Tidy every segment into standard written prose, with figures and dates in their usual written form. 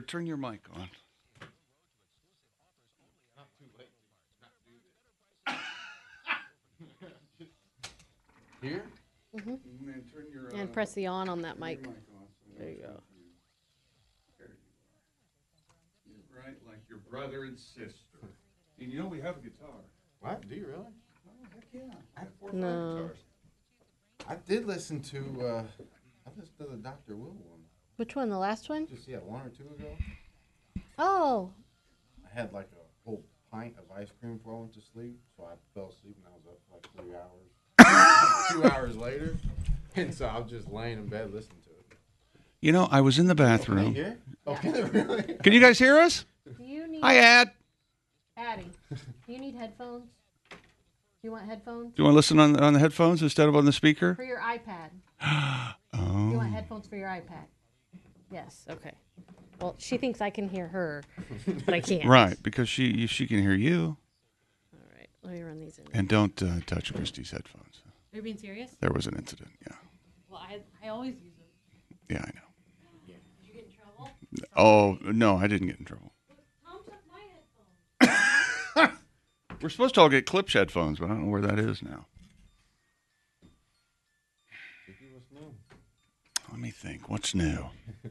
turn your mic on. Here? Mm-hmm. And then turn your And press the on that mic. There you go. You're right, like your brother and sister. And you know we have a guitar. What? Do you really? Oh, heck yeah. I have 4 or 5 No. guitars. I did listen to, I listened to the Dr. Will one. Which one? The last one? Just, 1 or 2 ago. Oh. I had like a whole pint of ice cream before I went to sleep, so I fell asleep and I was up for like 3 hours. 2 hours later. And so I was just laying in bed listening to it. You know, I was in the bathroom. Yeah? Okay, really? Can you guys hear us? Do you need Hi, Ad. Addie? Do you need headphones? Do you want headphones Do you want to listen on the headphones instead of on the speaker? for your iPad? Oh. You want headphones for your iPad? Yes. Okay. Well, she thinks I can hear her, but I can't. Right, because she can hear you. All right. Let me run these in. And don't touch Christy's headphones. Are you being serious? There was an incident, yeah. Well, I always use them. Yeah, I know. Did you get in trouble? Oh, no, I didn't get in trouble. Tom took my headphones. We're supposed to all get Klipsch headphones, but I don't know where that is now. Let me think. What's new?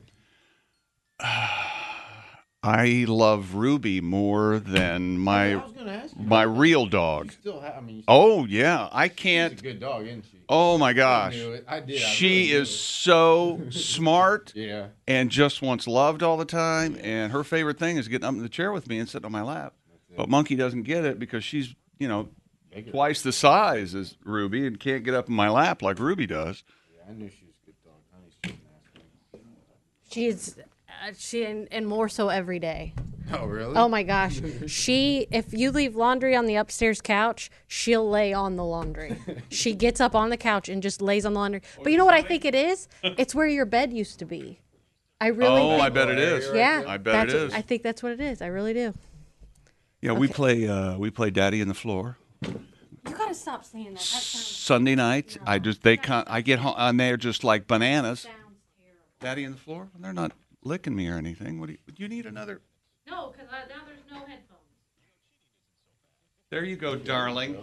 I love Ruby more than my real dog. Oh, yeah. I She's can't. a good dog, isn't she? Oh, my gosh. I knew it. I did. She is so smart Yeah. and just wants loved all the time. And her favorite thing is getting up in the chair with me and sitting on my lap. But Monkey doesn't get it because she's, twice the size as Ruby and can't get up in my lap like Ruby does. Yeah, I knew she was a good dog. Honey's so nasty. She and more so every day. Oh, really? Oh my gosh. If you leave laundry on the upstairs couch, she'll lay on the laundry. She gets up on the couch and just lays on the laundry. But you know what I think it is? It's where your bed used to be. I really think. I bet it is. Yeah. I bet it is. I think that's what it is. I really do. Yeah, we play Daddy in the Floor. You gotta stop saying that. That Sunday night, I get home and they're just like bananas. sounds terrible. Daddy in the Floor? They're not licking me or anything. Do you need another? No, because now there's no headphones. There you go, darling.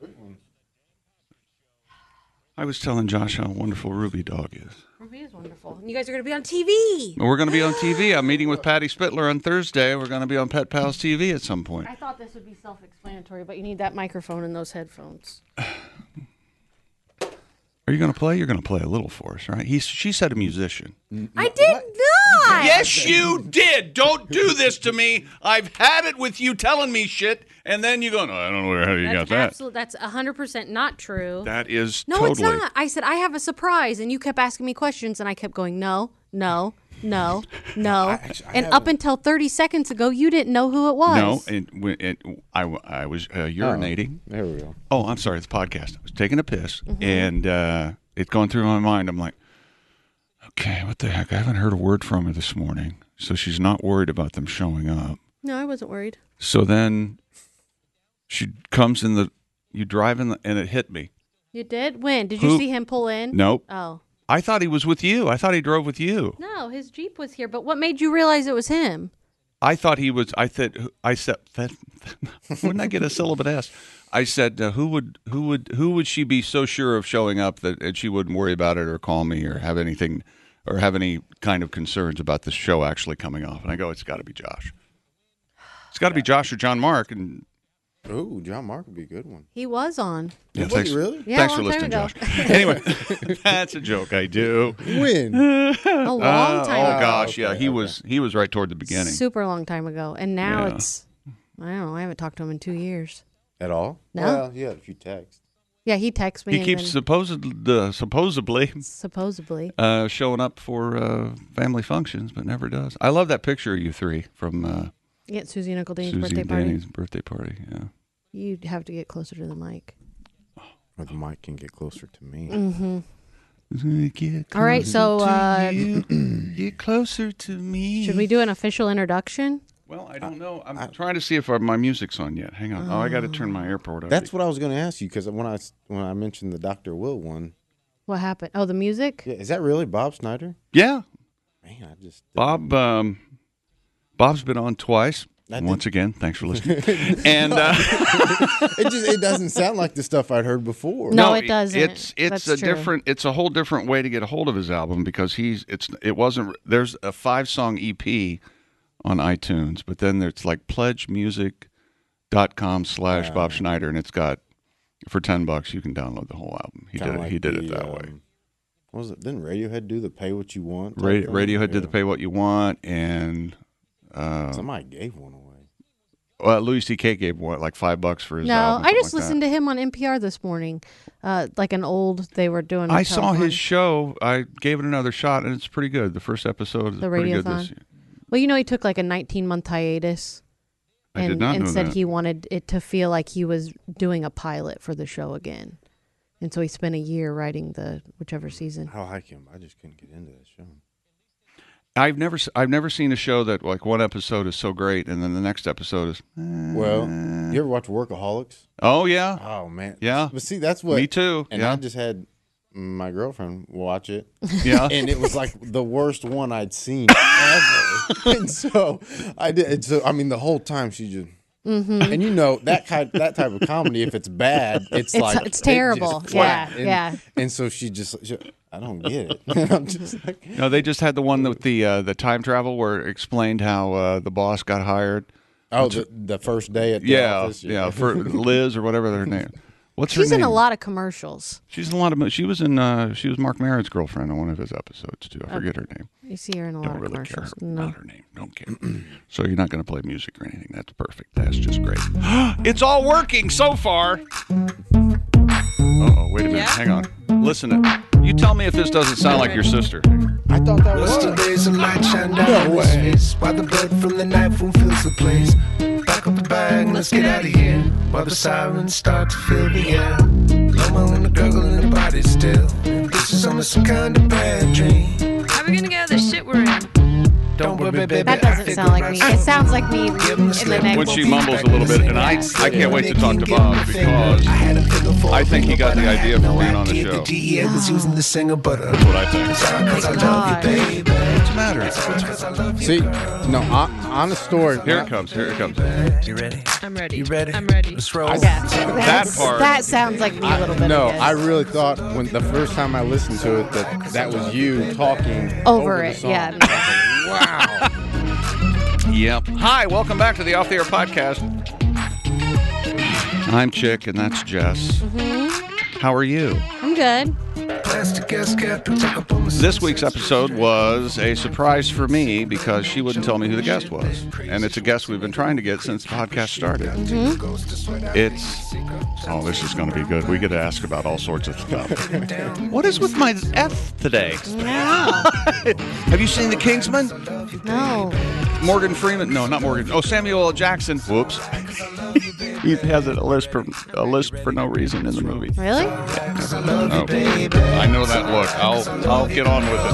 I was telling Josh how wonderful Ruby dog is. Ruby is wonderful. And you guys are going to be on TV. We're going to be on TV. I'm meeting with Patty Spitler on Thursday. We're going to be on Pet Pals TV at some point. I thought this would be self-explanatory, but you need that microphone and those headphones. Are you going to play? You're going to play a little for us, right? She said a musician. I did not. Yes, you did. Don't do this to me. I've had it with you telling me shit, and then you go, no, I don't know how you got that. That's 100% not true. That is No, totally. it's not. I said, I have a surprise, and you kept asking me questions, and I kept going, no. And up until 30 seconds ago, you didn't know who it was. No, I was urinating. There we go. Oh, I'm sorry. It's a podcast. I was taking a piss, and it's going through my mind. I'm like, okay, what the heck? I haven't heard a word from her this morning, so she's not worried about them showing up. No, I wasn't worried. So then she comes you drive and it hit me. You did? When? Did you see him pull in? Nope. Oh. I thought he was with you. I thought he drove with you. No, his Jeep was here. But what made you realize it was him? I thought he was. I said, wouldn't I get a syllable S? I said, who would she be so sure of showing up that she wouldn't worry about it or call me or have anything or have any kind of concerns about the show actually coming off? And I go, it's got to be Josh. It's got to be Josh or John Mark. And Oh, John Mark would be a good one. He was on. yeah, Was thanks, he really? Yeah, thanks a for long time listening, ago. Josh. Anyway, that's a joke I do. When? A long time ago. Oh gosh, yeah, okay, he was right toward the beginning. Super long time ago. And now Yeah. it's, I don't know, I haven't talked to him in 2 years. At all? No. Well, he had a few texts. Yeah, he texts me. He and keeps then supposedly supposedly. showing up for family functions, but never does. I love that picture of you three from Get Susie and Uncle Danny's Susie birthday and party. Danny's birthday party. Yeah. You'd have to get closer to the mic. Or the mic can get closer to me. All right, so Get closer to me. should we do an official introduction? Well, I don't know. I'm trying to see if my music's on yet. Hang on. Oh, I got to turn my airport on. That's what I was going to ask you because when I mentioned the Dr. Will one, What happened? Oh, the music? yeah, is that really Bob Snyder? Yeah. Man, I just Bob Bob's been on twice. Once again, thanks for listening. And it doesn't sound like the stuff I'd heard before. No, it doesn't. It's That's a true. different. It's a whole different way to get a hold of his album because it wasn't. There's a 5-song EP on iTunes, but then there's like pledgemusic.com/Bob Schneider, and it's got for $10 you can download the whole album. He did it that way. What was it? Didn't Radiohead do the pay what you want? Radiohead did the pay what you want, and somebody gave one away. well, Louis C.K. gave one like $5 for his No, album. I just like listened to him on NPR this morning, like an old. They were doing. I saw his show. I gave it another shot, and it's pretty good. The first episode is The pretty good. Radiothon? Well, he took like a 19-month hiatus. I did not know said that. he wanted it to feel like he was doing a pilot for the show again. And so he spent a year writing the whichever season. I like him. I just couldn't get into that show. I've never seen a show that like one episode is so great and then the next episode is. Well, you ever watch Workaholics? Oh yeah, Oh man, Yeah. But see, that's what me too. And yeah, I just had my girlfriend watch it, yeah. and it was like the worst one I'd seen ever. And so I did. And so I mean, the whole time she just. Mm-hmm. And that type of comedy, if it's bad, it's like it's terrible. it just flat. Yeah, and, yeah. And so I don't get it. And I'm just like, No, they just had the one with the time travel where it explained how the boss got hired. oh, the first day at the office. Yeah, for Liz or whatever their name. What's She's her name? in a lot of commercials. She's in a lot of. She was Mark Maron's girlfriend on one of his episodes too. I forget her name. You see her in a lot Don't of really care commercials. No. about her name. Don't care. So you're not going to play music or anything. That's perfect. That's just great. It's all working so far. Uh-oh, wait a minute. Yeah? Hang on. Listen to you. Tell me if this doesn't sound like your sister. I thought that was. Yesterday's a light shine down in his face, while the blood from the night fool fills the place. Back up the bag, let's get out of here, while the sirens start to fill the air. Loma and the gurgle in the body still. This is almost some kind of bad dream. How are we gonna get out of the shit we're in? Don't worry, baby. That doesn't sound like me. It sounds like me in the next. When she mumbles a little bit, and I can't wait to talk to Bob because I think he got the idea from being on the show. The DEA was using the singer, but That's what I think. cause I love you, baby. What's the matter? Cause I love you. See, no, honest story. Here it comes. Here it comes. You ready? I'm ready. You ready? I'm ready. Let's roll. Yeah, That part. That sounds like me a little bit. No, I guess. I really thought when the first time I listened to it that was you talking Over the it, song. yeah. Wow. Yep. Hi, welcome back to the Off the Air podcast. I'm Chick, and that's Jess. How are you? I'm good. Plastic gas cap, protect up on the This week's episode was a surprise for me because she wouldn't tell me who the guest was. And it's a guest we've been trying to get since the podcast started. It's, oh, this is going to be good. We get to ask about all sorts of stuff. What is with my F today? No, Have you seen The Kingsman? no. Morgan Freeman? No, not Morgan. Oh, Samuel L. Jackson. Whoops. He has a lisp for no reason in the movie. Really? Oh, I know that look. I'll get on with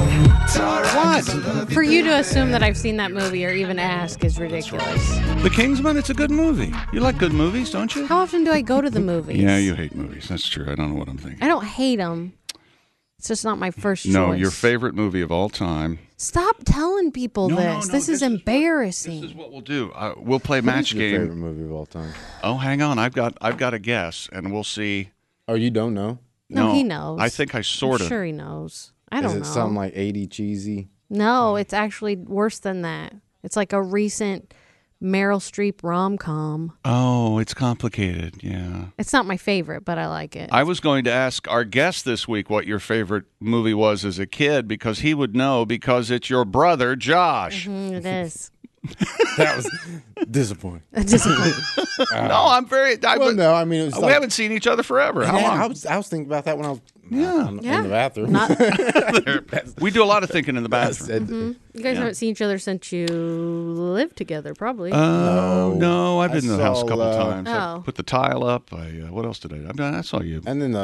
it. What? For you to assume that I've seen that movie or even ask is ridiculous. The Kingsman? It's a good movie. You like good movies, don't you? How often do I go to the movies? Yeah, you hate movies. That's true. I don't know what I'm thinking. I don't hate them. It's just not my first choice. No, your favorite movie of all time. Stop telling people No, this. no, no, This this is is embarrassing. This is what we'll do. We'll play What's match your favorite game. movie of all time? Oh, hang on. I've got a guess, and we'll see. Oh, you don't know? No, he knows. I think I sort I'm of. sure he knows. I don't Is it know. something like 80 cheesy? No, it's actually worse than that. It's like a recent Meryl Streep rom-com. Oh, it's complicated. Yeah. It's not my favorite, but I like it. I was going to ask our guest this week what your favorite movie was as a kid because he would know because it's your brother, Josh. It is. That was disappointing. Disappointing. No, I'm very. Well, no, I mean, it was We like, haven't seen each other forever. How yeah, long? I was thinking about that when I was Yeah. in the bathroom. Not, We do a lot of thinking in the I bathroom. said, you guys haven't seen each other since you lived together, probably. No, I've been in the house a saw, couple times. I Oh. put the tile up. What else did I? I saw you and then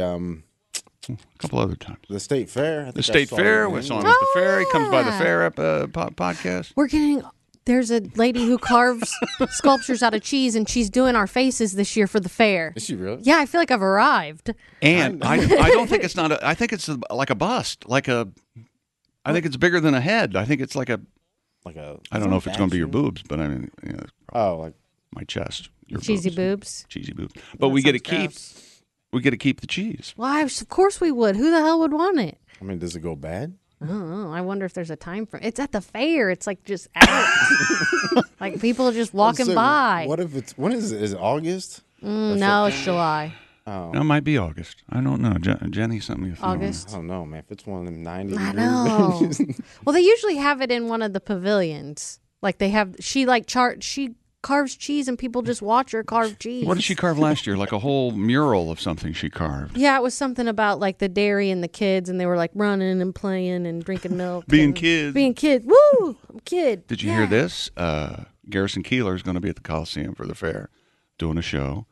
a couple other times. the state fair. I think The I state saw fair. it, We man. saw him at the fair. He comes by the yeah. fair podcast. We're getting. There's a lady who carves sculptures out of cheese, and she's doing our faces this year for the fair. Is she really? Yeah, I feel like I've arrived. And I don't think it's not I think it's like a bust. I think it's bigger than a head. I think it's like a. like a. I don't know if it's going to be your vacuum? boobs, but I mean, Oh, like my chest, your Cheesy boobs. boobs. Cheesy boobs. But That we get to sounds keep. gross. We get to keep the cheese. Why? Of course we would. Who the hell would want it? I mean, does it go bad? I don't know. I wonder if there's a time frame. It's at the fair. It's like just out. Like people are just walking So, by. What if it's when is it? Is it August? No, it's July. Oh, No, it might be August. I don't know. Jenny sent me a thing on August. I don't know, man. If it's one of them 90 I degrees, know. Well, they usually have it in one of the pavilions. Like they have, she carves cheese and people just watch her carve cheese. What did she carve last year? Like a whole mural of something she carved. Yeah, it was something about like the dairy and the kids, and they were like running and playing and drinking milk. Being and kids. Being kids. Woo! I'm a kid. Did you hear this? Garrison Keillor is going to be at the Coliseum for the fair doing a show.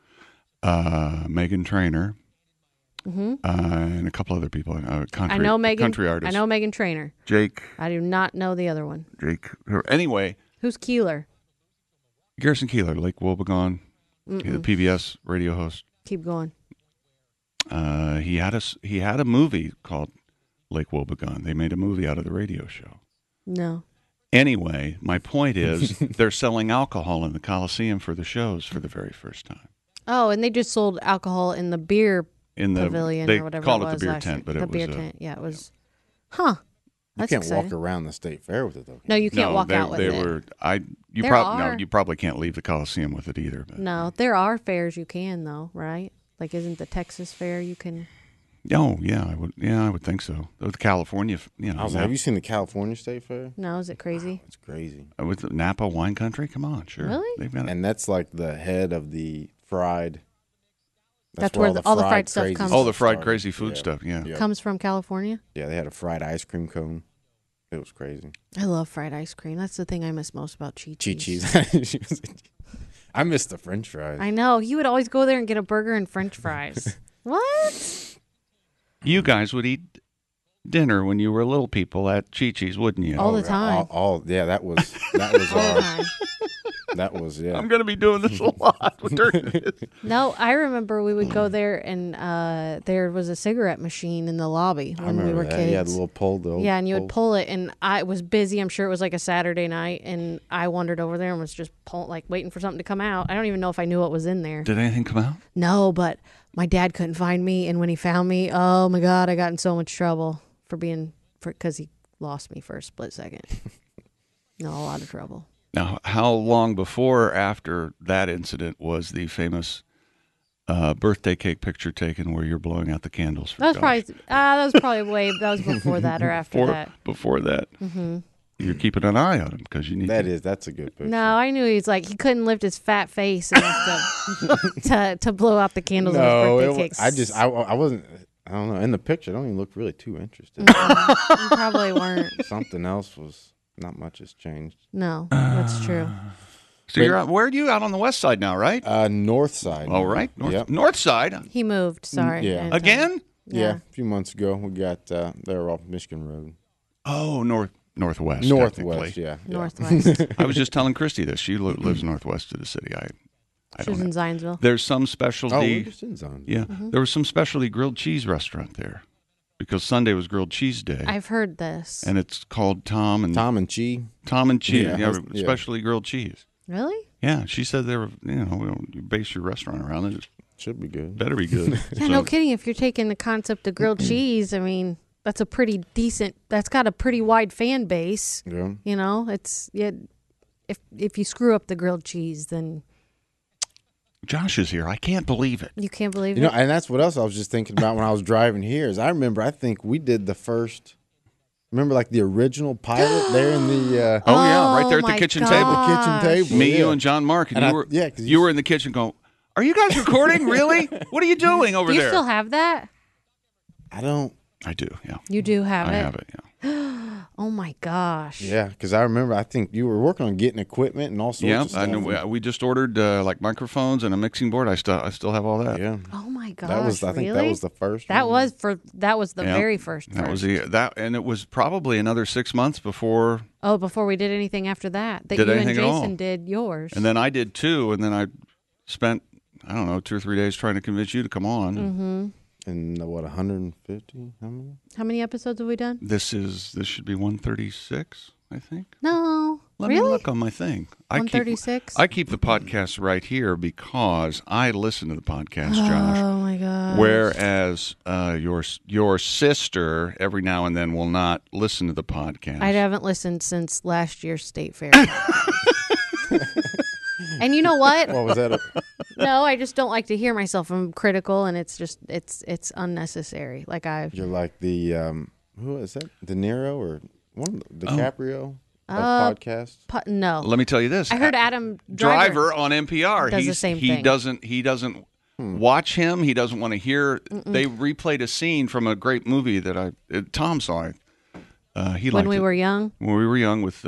Megan Trainor. And a couple other people. Country, I know Megan. country artists. I know Megan Trainor. Jake. I do not know the other one. Anyway, Who's Keeler? Garrison Keillor, Lake Wobegon, the PBS radio host. Keep going. He had a movie called Lake Wobegon. They made a movie out of the radio show. No. Anyway, my point is they're selling alcohol in the Coliseum for the shows for the very first time. Oh, and they just sold alcohol in the beer In the pavilion they or whatever called it it was the beer last tent, year. but the it was beer tent. Yeah, it was. Huh. you That's can't exciting. walk around the state fair with it though. No, you can't no, walk they, out with they it. were. There are. You probably can't leave the Coliseum with it either. But. No, there are fairs you can though, right? Like, isn't the Texas fair you can? Oh yeah, I would. Yeah, I would think so. The California, Have you seen the California State Fair? No, is it crazy? It's crazy, with the Napa Wine Country? Come on, sure. Really? They've got it. and that's like the head of the fried. That's where all the fried stuff crazy comes Oh, the fried started. crazy food Yeah. stuff. Yeah. Yeah. Comes from California. Yeah, they had a fried ice cream cone. It was crazy. I love fried ice cream. That's the thing I miss most about Chi-Chi's. Chi-Chi's. I miss the French fries. I know. You would always go there and get a burger and French fries. What? You guys would eat dinner when you were little people at Chi-Chi's, wouldn't you? All the time. Yeah, that was All the time. that was yeah. I'm going to be doing this a lot during this. No, I remember we would go there and there was a cigarette machine in the lobby I when we remember were that. kids. Yeah, the little pole. Yeah, and you would pull it, and I was busy. I'm sure it was like a Saturday night, and I wandered over there and was just waiting for something to come out. I don't even know if I knew what was in there. Did anything come out? No, but my dad couldn't find me, and when he found me, oh my God, I got in so much trouble because he lost me for a split second. No, a lot of trouble. Now, how long before or after that incident was the famous birthday cake picture taken where you're blowing out the candles for That was Josh? probably that was before that or after that. Before that. Mm-hmm. You're keeping an eye on him because you need That's a good picture. No, I knew he couldn't lift his fat face enough to blow out the candles on his birthday cakes. I wasn't. I don't know. In the picture, I don't even look really too interested. You probably weren't. Something else was. Not much has changed. No, that's true. So you're out, where are you? Out on the west side now, right? North side. All right. Yep. North side. He moved. Sorry. Yeah. Anton. Again? Yeah. A few months ago, we got they're off Michigan Road. Oh, northwest. Northwest, technically. yeah. Northwest. I was just telling Christy this. She lives northwest of the city. I She was don't in know. Zionsville. There's some Oh, we're specialty. just in zone. Yeah, there was some specialty grilled cheese restaurant there because Sunday was grilled cheese day, I've heard this. and it's called Tom and Cheese. Yeah, Yeah, yeah. specialty grilled cheese. Really? Yeah, she said they were. You base your restaurant around it. It Should be good. better be good. Yeah, no kidding. If you're taking the concept of grilled cheese, I mean, that's a pretty decent. That's got a pretty wide fan base. Yeah. You know, if you screw up the grilled cheese, then Josh is here. I can't believe it. you can't believe You know, it. and that's what else I was just thinking about when I was driving here. Is I think we did the first. Remember, like the original pilot there in the Oh, yeah, right there at the my kitchen gosh. table. kitchen table. Me, yeah. you, and John Mark, and, And you were 'cause you were in the kitchen going. Are you guys recording? Really? What are you doing over Do you there? still have that? I don't. I do. Yeah, You do have I it. have it. Yeah. Oh my gosh. Yeah, because I remember. I think you were working on getting equipment and all sorts Yeah, of stuff. I know. We just ordered like microphones and a mixing board. I still have all that. Yeah, Oh my gosh. that was. I think that really? was the first. That one. was the Yeah. very first. That was first. and it was probably another 6 months before, Oh, before we did anything after that. That Did you and anything at all. Jason did yours. and then I did too, and then I spent 2 or 3 days trying to convince you to come on. Mm-hmm. And what 150? How many? How many episodes have we done? This should be 136, I think. No. Let me Really? look on my thing. 136? I keep the podcast right here because I listen to the podcast, Josh. Oh my god. Whereas your sister every now and then will not listen to the podcast. I haven't listened since last year's state fair. And you know what? What was that? No, I just don't like to hear myself. I'm critical, and it's just it's unnecessary. Like You're like the who is that? De Niro or one of the DiCaprio of podcasts? no. Let me tell you this. I heard Adam Driver on NPR. does the same he thing. Doesn't watch him. He doesn't want to hear. They replayed a scene from a great movie that Tom saw. He liked when we it. were young. When we were young with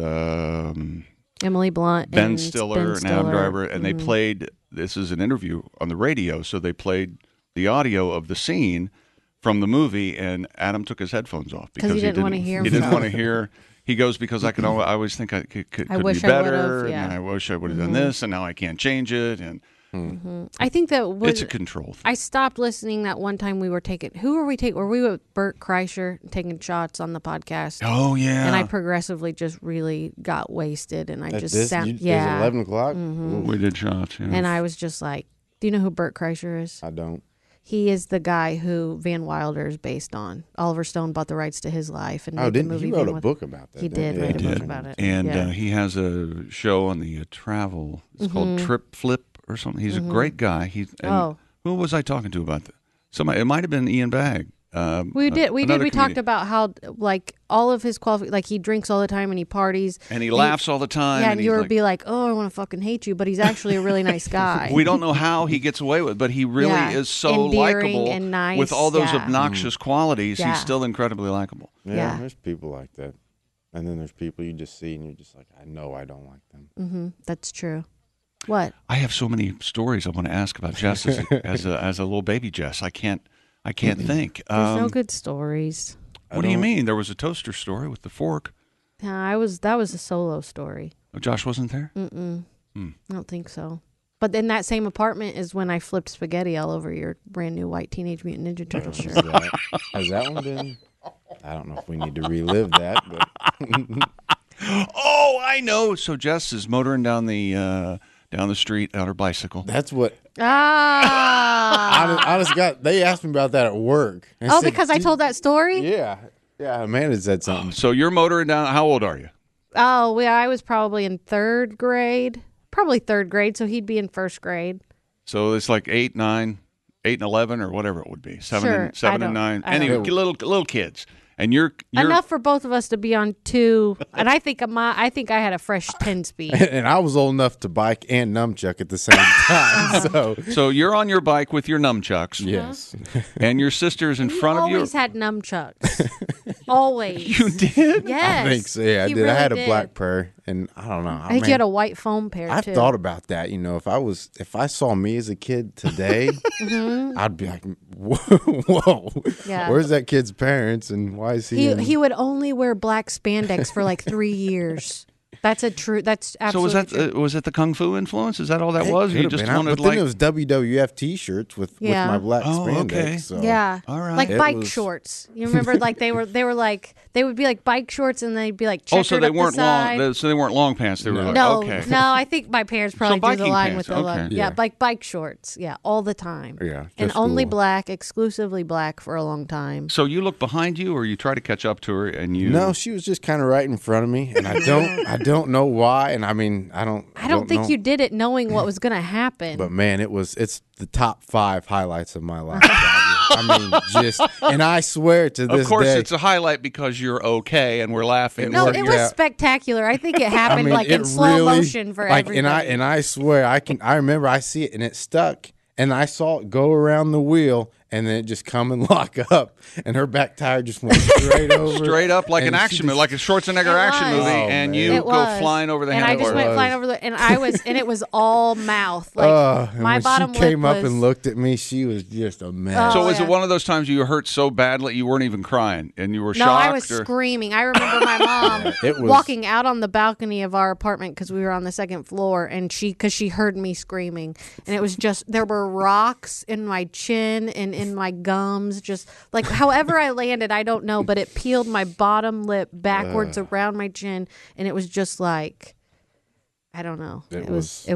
Emily Blunt, Ben and Stiller and Adam Driver, and they played. This is an interview on the radio, so they played the audio of the scene from the movie, and Adam took his headphones off because he didn't wanna hear He didn't himself. want to hear. He goes because I always think I could I be wish I better, would've, yeah. and I wish I would have done this, and now I can't change it, and I think that it's a control thing. I stopped listening that one time we were taking. Who were we taking? Were we with Bert Kreischer taking shots on the podcast? Oh yeah, And I progressively just really got wasted, and I At just this, sound it was yeah. 11 o'clock? we did shots. Yeah. And I was just like, do you know who Bert Kreischer is? I don't. He is the guy who Van Wilder is based on. Oliver Stone bought the rights to his life and made the Didn't movie. he wrote Van a Wilder. book about that? He didn't did write a He book did. about it. And yeah. he has a show on the travel. It's Mm-hmm. called Trip Flip or something. He's a great guy. Oh. Who was I talking to about that? Somebody. It might have been Ian Bagg. We did. We another talked comedian. about how like all of his like he drinks all the time and he parties And he laughs all the time. Yeah, and and he's you would like, be like, oh, I want to fucking hate you, but he's actually a really nice guy. we don't know how he gets away with it, but he really Yeah. is so Endearing likable and nice, with all those yeah. obnoxious qualities. Yeah. He's still incredibly likable. Yeah. There's people like that. And then there's people you just see and you're just like, I know I don't like them. That's true. What? I have so many stories I want to ask about Jess as a little baby Jess. I can't think. There's no good stories. What do you mean? There was a toaster story with the fork. That was a solo story. Oh, Josh wasn't there. I don't think so. But in that same apartment is when I flipped spaghetti all over your brand new white Teenage Mutant Ninja Turtle shirt. Has that one been? I don't know if we need to relive that, but Oh, I know. So Jess is motoring down the street on her bicycle. that's what. Ah. Honest God, they asked me about that at work. I Oh, said, because I told that story? Yeah, Amanda said something. So you're motoring down. How old are you? Oh, yeah, I was probably in third grade. Probably third grade, so he'd be in first grade. So it's like 8, 9, 8 and 11 or whatever it would be. 7 Sure, and 7 I and don't- 9. I don't Anyway, know. little kids. And you're Enough for both of us to be on two. And I think I had a fresh 10 speed. And I was old enough to bike and nunchuck at the same time. So you're on your bike with your nunchucks. Yes. And your sister's in front of you. Always had nunchucks. Always. You did? Yes. I think so. Yeah, I He did. I had a really black did. pair, and I don't know. I think you had a white foam pair I've too. thought about that. You know, if I saw me as a kid today, I'd be like, whoa, Yeah. where's that kid's parents, and why is he? He would only wear black spandex for like 3 years. That's So absolutely true. was it the Kung Fu influence? Is that all that was? You just wanted but like then it was WWF T-shirts with Yeah. my black Oh, spandex. okay. So. Yeah. All right. Like It bike was- shorts. You remember like they would be like bike shorts and they'd be like checkered Oh, so they up weren't the side. long. So they weren't long pants. They were like No, okay. no, I think my parents probably drew the biking line pants, with the okay. yeah, Yeah. like bike shorts. Yeah, all the time. Yeah, And just only cool. black, exclusively black for a long time. So you look behind you, or you try to catch up to her, and you. No, she was just kind of right in front of me, and I don't know why. And I mean, I don't think know. you did it knowing what was going to happen. But man, it's the top 5 highlights of my life. I mean, and I swear to this Of course, day, it's a highlight because you're okay, and we're laughing. no, worked it was out. spectacular. I think it I happened mean, like in it slow really- motion for like, everybody. And I swear I remember I see it and it stuck, and I saw it go around the wheel, and then it just come and lock up, and her back tire just went straight over, straight up like an and she action movie, just- like a Schwarzenegger It action was. movie, Oh, and man. you It go was. flying over the and I just handlebars. went flying over the, and it was all mouth. Like and my when bottom she came lip up was, and looked at me, she was just a mess. So Oh, was yeah. it one of those times you were hurt so badly you weren't even crying, and you were No, shocked? I was or? screaming. I remember my mom It was- walking out on the balcony of our apartment because we were on the second floor, and because she heard me screaming, and it was just there were rocks in my chin and in my gums, just like however I landed, I don't know, but it peeled my bottom lip backwards around my chin, and it was just like I don't know. It It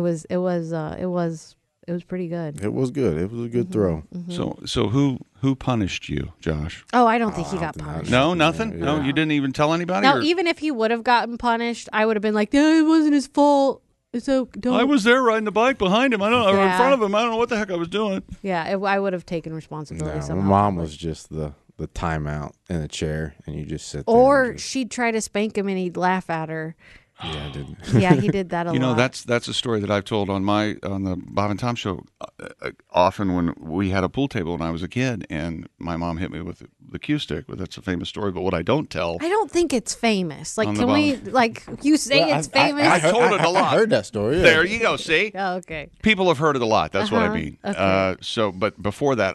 was pretty good. It was good. It was a good throw. So who punished you, Josh? Oh, I don't think he got punished. No, nothing. No, you didn't even tell anybody. No, or- even if he would have gotten punished, I would have been like, "No, it wasn't his fault." So don't. I was there riding the bike behind him. I don't, or in Yeah. front of him. I don't know what the heck I was doing. Yeah, I would have taken responsibility. No, my somehow, mom probably. was just the timeout in a chair, and you just sit there. Or and just, she'd try to spank him and he'd laugh at her. yeah, I didn't. Yeah, he did that a lot. You know, that's a story that I've told on the Bob and Tom show often when we had a pool table when I was a kid, and my mom hit me with the cue stick. But that's a famous story. But what I don't tell, I don't think it's famous. Like, On the can we, like, you say Well, it's famous? I told it a lot. I heard that story. Yeah. there you go. See, Oh, okay. people have heard it a lot. That's what I Uh-huh. mean. Okay. But before that,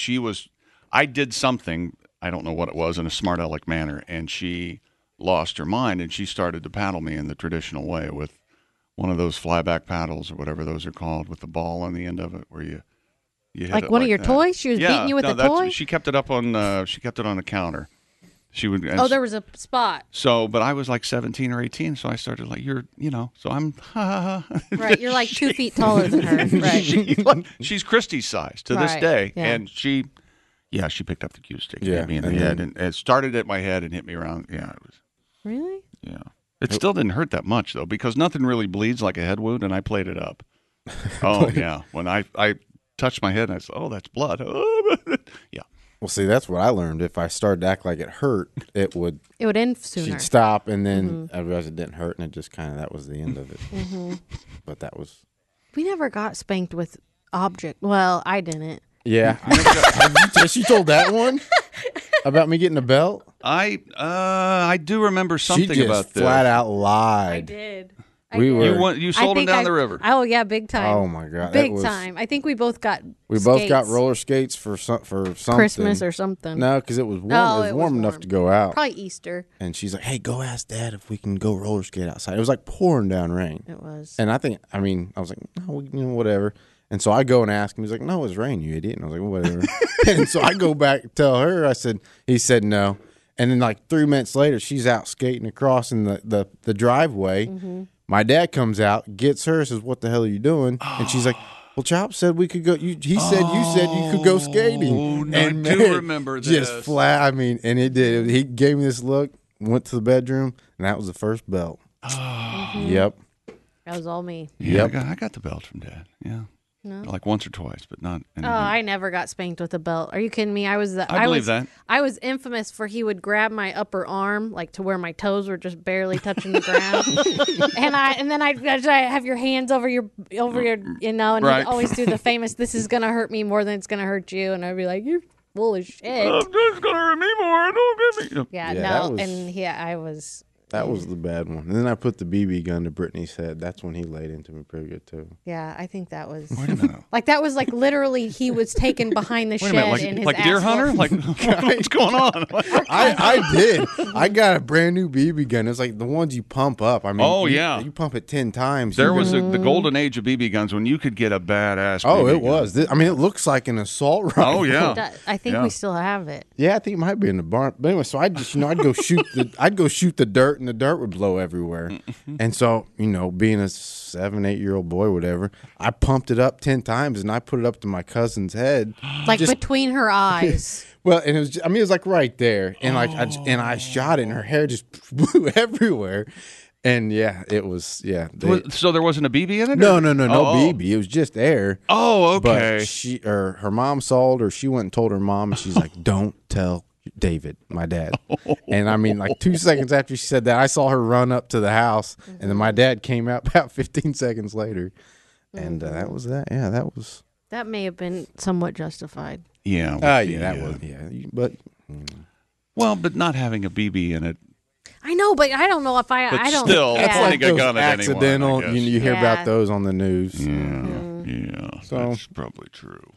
I did something. I don't know what it was in a smart aleck manner, and she lost her mind, and she started to paddle me in the traditional way with one of those flyback paddles or whatever those are called, with the ball on the end of it, where you hit Like it one of your that. toys? She was beating you with no, a that's- toy? She kept it up on. She kept it on the counter. She would. Oh, there was a spot. So, but I was like 17 or 18, so I started like so I'm. Right, you're like 2 feet taller than her. Right. She's Christy's size to this Right, day, yeah. and she picked up the cue stick, and Yeah, hit me in the and head, then- and it started at my head and hit me around. Yeah, it was. Really? Yeah, it still didn't hurt that much though, because nothing really bleeds like a head wound, and I played it up. Oh yeah, when I touched my head, and I said, "Oh, that's blood." Yeah. Well, see, that's what I learned. If I started to act like it hurt, it would. It would end sooner. She'd stop, and then I realized it didn't hurt, and it just kind of that was the end of it. But that was. We never got spanked with object. Well, I didn't. Yeah, she told that one about me getting a belt. I do remember something she just about this. flat out lied. did. We were. You sold him down the river. Oh yeah, big time. Oh my god, big that was- time. I think we both got. We both got skates. roller skates for something. Christmas or something. No, because it was warm. Oh, it was warm enough to go out. Probably Easter. And she's like, "Hey, go ask Dad if we can go roller skate outside." It was like pouring down rain. It was. And I was like, "No, whatever." And so I go and ask him. He's like, "No, it's rain, you idiot." And I was like, "Whatever." And so I go back, tell her. He said no. And then like 3 minutes later, she's out skating across in the driveway. Mm-hmm. My dad comes out, gets her, says, "What the hell are you doing?" And she's like, "Well, Chop said we could go. He said you said you could go skating." Oh, no, And I do man, remember just this. flat. I mean, and it did. He gave me this look. Went to the bedroom, and that was the first belt. Yep. That was all me. Yeah, Yep. I got the belt from Dad. Yeah, No. like once or twice, but not. Oh, I never got spanked with a belt. Are you kidding me? I believe that. I was infamous for he would grab my upper arm, like to where my toes were just barely touching the ground, and then I'd have your hands over your and Right. he'd always do the famous, "This is gonna hurt me more than it's gonna hurt you," and I'd be like, "You're full of shit." It's gonna hurt me more. Don't get me. Yeah, Yeah, no, that was- and yeah, I was. That was the bad one. And then I put the BB gun to Brittany's head. That's when he laid into me pretty good too. Yeah, I think that was Wait a minute. like that was like literally he was taken behind the Wait a shed minute. in his Like deer asshole. hunter? Like what's going on? I did. I got a brand new BB gun. It's like the ones you pump up. I mean, Oh, yeah. you pump it 10 times. There you was can- the golden age of BB guns when you could get a badass. Oh, BB it was. I mean, it looks like an assault rifle. Oh yeah. I think Yeah. we still have it. Yeah, I think it might be in the barn. But anyway, so I just, I'd go shoot the dirt, and the dirt would blow everywhere. And so, being a 7, 8-year-old boy, whatever, I pumped it up 10 times, and I put it up to my cousin's head. Like Just- between her eyes. Well, and it was, it was like right there, and like, I shot it, and her hair just blew everywhere. And yeah, it was, So there wasn't a BB in it? No or- BB. It was just air. Oh, okay. But her mom saw it, or she went and told her mom, and she's like, "Don't tell David, my dad." And I mean, like 2 seconds after she said that, I saw her run up to the house, and then my dad came out about 15 seconds later, and that was that. Yeah, that was. That may have been somewhat justified. Yeah. That was But Well, but not having a BB in it. I know, but I don't know if I. But I don't. still, yeah. that's like a those gun at anyone, accidental. I guess. You hear Yeah. about those on the news. Yeah. So- That's probably true.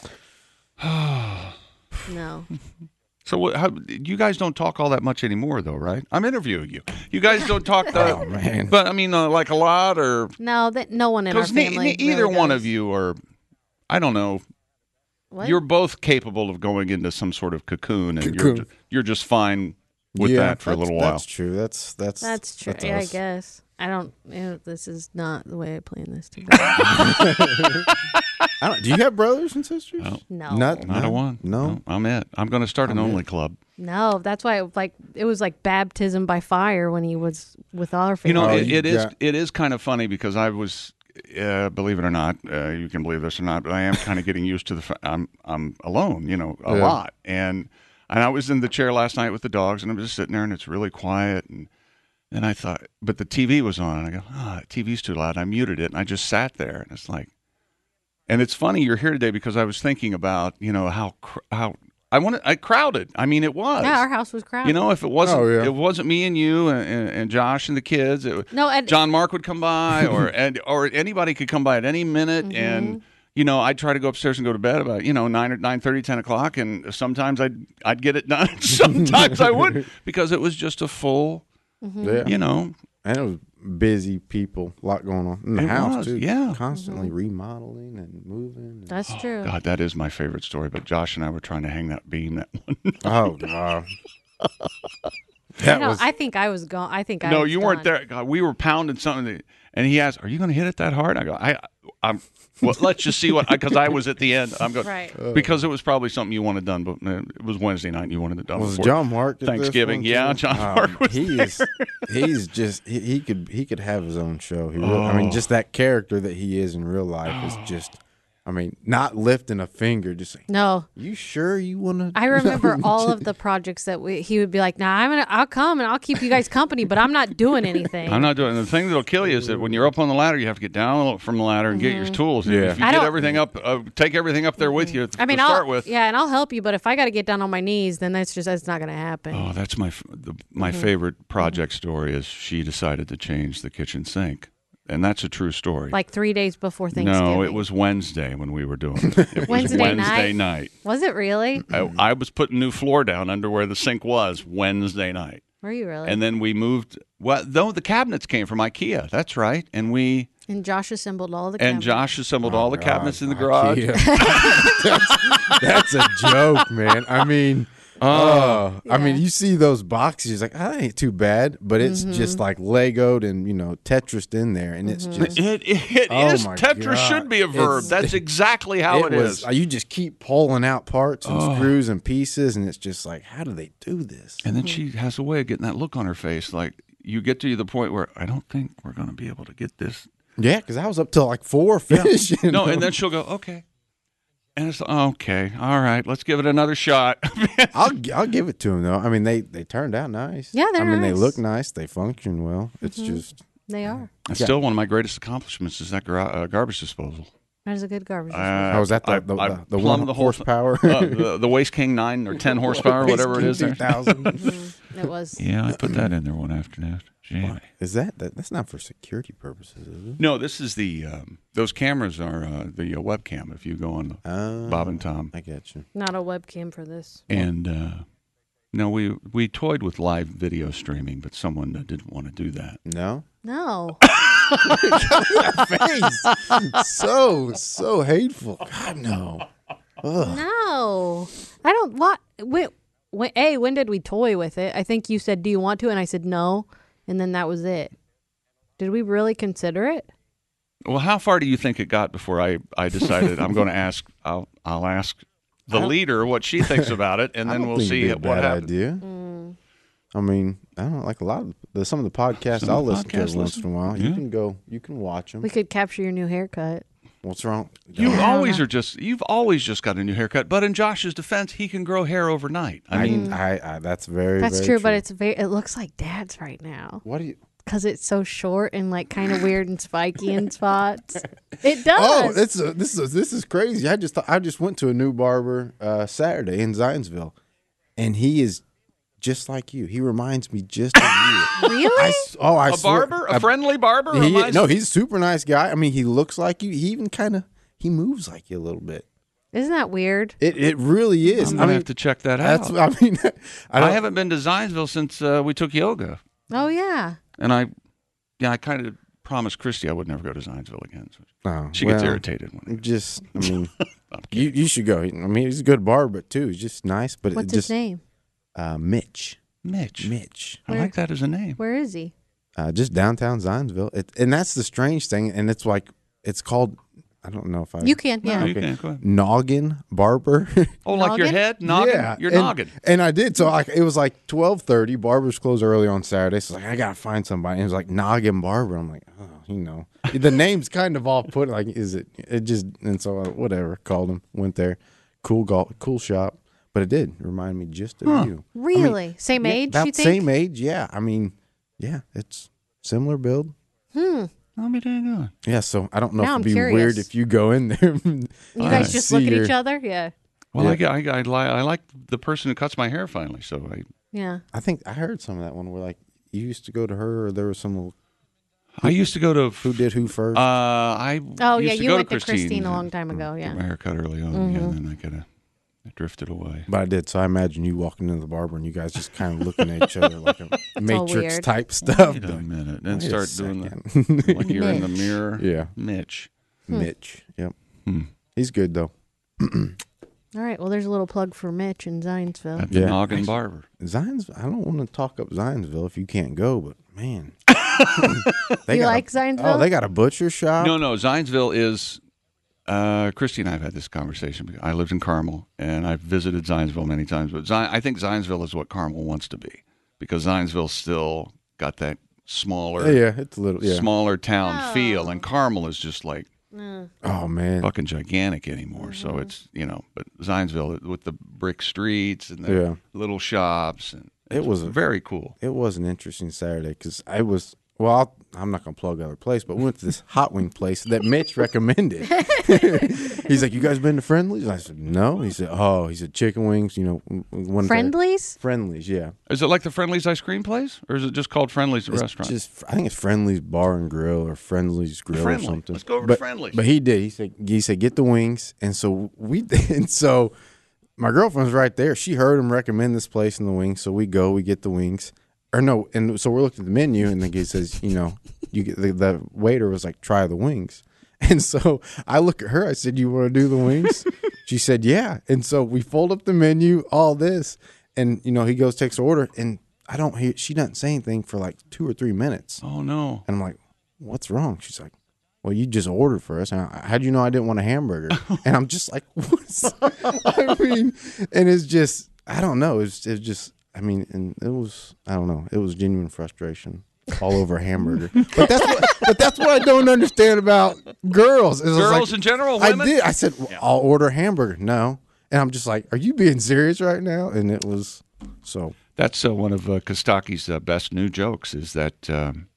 No. So how, you guys don't talk all that much anymore, though, right? I'm interviewing you. You guys don't talk Oh, man. But I mean, like a lot, or No, that no one in our because family. either really one does. of you are. I don't know. What? You're both capable of going into some sort of cocoon, and Cocoon. you're just fine with Yeah, that for a little while. That's true. That's That's true. Yeah, I us. guess. I don't. This is not the way I planned this to go. Do you have brothers and sisters? No. Not Not a one. No. I'm it. I'm going to start an only club. No, that's why it was like baptism by fire when he was with our family. You know, Oh, it is kind of funny because I was, believe it or not, you can believe this or not, but I am kind of getting used to I'm alone, you know, a lot, and I was in the chair last night with the dogs, and I'm just sitting there, and it's really quiet, and I thought, but the TV was on, and I go, TV's too loud. I muted it, and I just sat there, and it's like, and it's funny you're here today because I was thinking about, you know, how I crowded. I mean, it was. Yeah, our house was crowded. You know, if it wasn't, Oh, yeah. it wasn't me and you and Josh and the kids. John Mark would come by, or anybody could come by at any minute, and you know, I'd try to go upstairs and go to bed about 9 or 9:30, 10 o'clock, and sometimes I'd get it done. Sometimes I would because it was just a full, you know. And it was busy people, a lot going on in the house too. Yeah, constantly remodeling and moving. That's true. God, that is my favorite story. But Josh and I were trying to hang that beam that one. Oh God. I think I was gone. I think I No, was you weren't done. there. God, we were pounding something, and he asked, "Are you going to hit it that hard?" I go, "I'm." Well, let's just see what, because I was at the end. I'm going Right. because it was probably something you wanted done, but it was Wednesday night and you wanted it done Was before John Mark at this Thanksgiving. one, Yeah, too? John Mark was He's just he could have his own show. I mean, just that character that he is in real life is just. I mean, not lifting a finger, just saying, No. you sure you want to? I remember all of the projects that he would be like, "Nah, I'll come and I'll keep you guys company, but I'm not doing anything." I'm not doing it. The thing that'll kill you is that when you're up on the ladder, you have to get down from the ladder and get your tools. Yeah. If you I get don't- everything up, take everything up there with you to I mean, start with. yeah, and I'll help you, but if I got to get down on my knees, then that's not going to happen. Oh, that's my favorite project story is she decided to change the kitchen sink. And that's a true story. Like 3 days before Thanksgiving. No, it was Wednesday when we were doing it. It was Wednesday night. Was it really? I was putting new floor down under where the sink was Wednesday night. Were you really? And then we moved. Well, though the cabinets came from IKEA. That's right. And Josh assembled all the cabinets. And Josh assembled all the cabinets in the garage. Yeah. that's a joke, man. I mean, I mean, you see those boxes, like, that ain't too bad, but it's just like Legoed and Tetrised in there, and it's just It Oh is. my Tetris God. should be a verb. That's exactly how it is. You just keep pulling out parts and screws and pieces, and it's just like, how do they do this? And then she has a way of getting that look on her face, like you get to the point where I don't think we're going to be able to get this. Yeah, because I was up till like 4 finishing. No, and then she'll go, okay. And it's okay, all right, let's give it another shot. I'll give it to them though. I mean, they turned out nice. Yeah, they're I mean, they nice. look nice. They function well. It's just They are. It's still one of my greatest accomplishments is that garbage disposal. That is a good garbage. I was at the I one plumbed the whole horsepower. the Waste King 9 or 10 horsepower, whatever it is. There. 2000. It was. Yeah, I put that in there one afternoon. Gee. Is that's not for security purposes, is it? No, this is the those cameras are the webcam. If you go on Bob and Tom, I get you. Not a webcam for this. and no, we toyed with live video streaming, but someone didn't want to do that. No. No. Face. So hateful. God no. Ugh. No. I don't want. When did we toy with it? I think you said, "Do you want to?" And I said no. And then that was it. Did we really consider it? Well, how far do you think it got before I decided I'm going to ask? I'll ask the leader what she thinks about it, and I then don't we'll think see it'd be a what bad happens. idea. I mean, I don't know, like a lot of some of the podcasts Some I'll of the listen to podcasts every once in a while. Yeah. You can watch them. We could capture your new haircut. What's wrong? You've Yeah. always just got a new haircut. But in Josh's defense, he can grow hair overnight. I mean, I that's very That's very true, but it looks like Dad's right now what do you? because it's so short and like kind of weird and spiky in spots. It Oh, does. this is crazy. I just went to a new barber Saturday in Zionsville, and he is just like you. He reminds me just of you. Really? I a swear- barber, a friendly barber. No, he's a super nice guy. I mean, he looks like you. He even he moves like you a little bit. Isn't that weird? It really is. I'm I gonna mean, have to check that out. that's. I mean, I haven't been to Zionsville since we took yoga, Oh yeah. and I kind of promised Christy I would never go to Zionsville again. So Oh, she gets well, irritated when Just, I mean, you should go. I mean, he's a good barber too. He's just nice, but What's it just his name? Mitch. Mitch. Mitch. I like that as a name. Where is he? Just downtown Zionsville. And that's the strange thing. And it's like, it's called, I don't know if I. You can, yeah. No, you can't. Go ahead. Noggin Barber. Oh, like your Noggin? head? Noggin? Yeah. Your and, noggin. And I did. So it was like 12:30. Barbers close early on Saturday. So I was like, I got to find somebody. And it was like Noggin Barber. I'm like, oh, the name's kind of off put. Like, and so whatever, called him, went there. Cool shop. But it did remind me just of you. Really? Same age, About you think? same age, yeah. I mean, yeah, it's similar build. I'll be dang good. Yeah, so I don't know Now if I'm it'd be curious. weird if you go in there. You guys just look at each other? Yeah. Well, I like the person who cuts my hair finally. So Yeah. I think I heard some of that one where like you used to go to her, or there was some I used to go to who did who first. I Oh, used yeah, to you go went to Christine's Christine a and long time ago, yeah. Get my hair cut early on, yeah, and then I drifted away. But I did, so I imagine you walking into the barber and you guys just kind of looking at each other like a Matrix weird. type stuff. Wait a minute, and Wait a start doing second. like you're in the mirror. Yeah. Mitch. Mitch. Yep. He's good though. All right. Well, there's a little plug for Mitch in Zionsville. At Yeah. the Noggin Barber. Zionsville. I don't want to talk up Zionsville if you can't go, but man, You like Zionsville? Oh, they got a butcher shop. No, Zionsville is. Christy and I have had this conversation. I lived in Carmel, and I've visited Zionsville many times. But I think Zionsville is what Carmel wants to be, because Zionsville still got that smaller, Yeah, it's a little. Yeah. smaller town feel, and Carmel is just like Oh man. fucking gigantic anymore. So it's but Zionsville with the brick streets and the little shops, and It was very cool. It was an interesting Saturday because I was. Well, I'm not gonna plug other place, but we went to this hot wing place that Mitch recommended. He's like, "You guys been to Friendlies?" I said, "No." He said, "Oh," he said, "Chicken wings." One Friendlies? Friendlies, yeah. Is it like the Friendly's ice cream place, or is it just called Friendly's It's restaurant? just, I think it's Friendlies Bar and Grill or Friendlies Grill Friendly. or something. Let's go over to but, Friendly's. But he did. He said, "Get the wings," and so we did. And so my girlfriend's right there. She heard him recommend this place and the wings, so we go. We get the wings. Or no, and so we're looking at the menu, and the guy says, you get the waiter was like, "Try the wings." And so I look at her. I said, "You want to do the wings?" She said, "Yeah." And so we fold up the menu, all this, and he goes, takes order, and I don't hear. She doesn't say anything for like 2 or 3 minutes, Oh no! and I'm like, "What's wrong?" She's like, "Well, you just ordered for us. And how'd you know I didn't want a hamburger?" And I'm just like, "What's?" I mean, and it's just, I don't know. It's just. I mean, and it was, I don't know, it was genuine frustration all over a hamburger. But that's what I don't understand about girls. Girls in general, women? I did. I said, I'll order a hamburger. No. And I'm just like, are you being serious right now? And it was so. That's one of Kostaki's best new jokes. Is that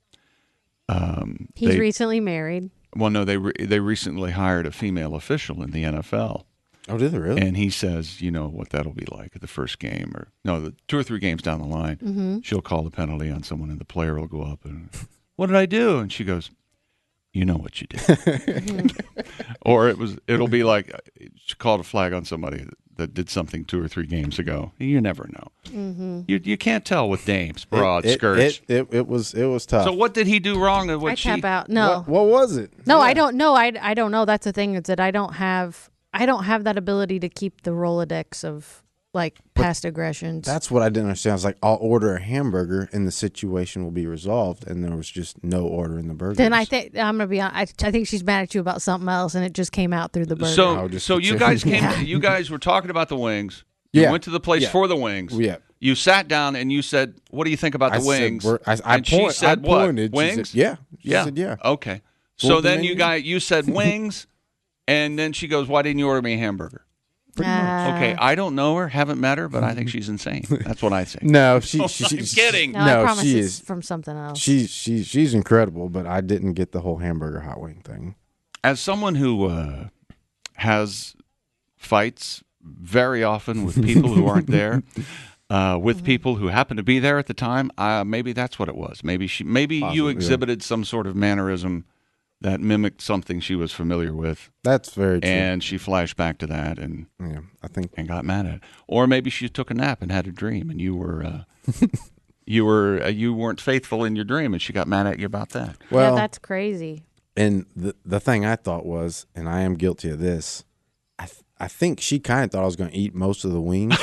He's recently married. well, no, they recently hired a female official in the NFL. Oh, did they really? And he says, what that'll be like at the first game, or no, the 2 or 3 games down the line. She'll call the penalty on someone, and the player will go up and, "What did I do?" And she goes, "You know what you did." Or it'll be like she called a flag on somebody that did something 2 or 3 games ago. You never know. You can't tell with dames, broad skirts. It was tough. So what did he do wrong? And what I tap out. No. What was it? No, I don't know. I don't know. That's the thing, is that I don't have that ability to keep the Rolodex of like past aggressions. That's what I didn't understand. I was like, I'll order a hamburger and the situation will be resolved. And there was just no order in the burger. Then I think I'm gonna be honest. I think she's mad at you about something else, and it just came out through the burger. So you guys came. You guys were talking about the wings. You went to the place for the wings. Yeah. You sat down and you said, "What do you think about the wings?" I she said, I "What? pointed. Wings?" She said, yeah. She Yeah. said, yeah. Okay. So Pulled the then menu. you said wings, and then she goes, "Why didn't you order me a hamburger?" Okay, I don't know her, haven't met her, but I think she's insane. That's what I think. No, she's I'm kidding. No, I promise she it's is. from something else. She's incredible, but I didn't get the whole hamburger hot wing thing. As someone who has fights very often with people who aren't there, with people who happen to be there at the time, maybe that's what it was. Maybe you exhibited some sort of mannerism that mimicked something she was familiar with. That's very true. And she flashed back to that and I think and got mad at it. Or maybe she took a nap and had a dream, and you were you weren't faithful in your dream, and she got mad at you about that. well, yeah, that's crazy. and the thing I thought was, and I am guilty of this, I think she kind of thought I was going to eat most of the wings.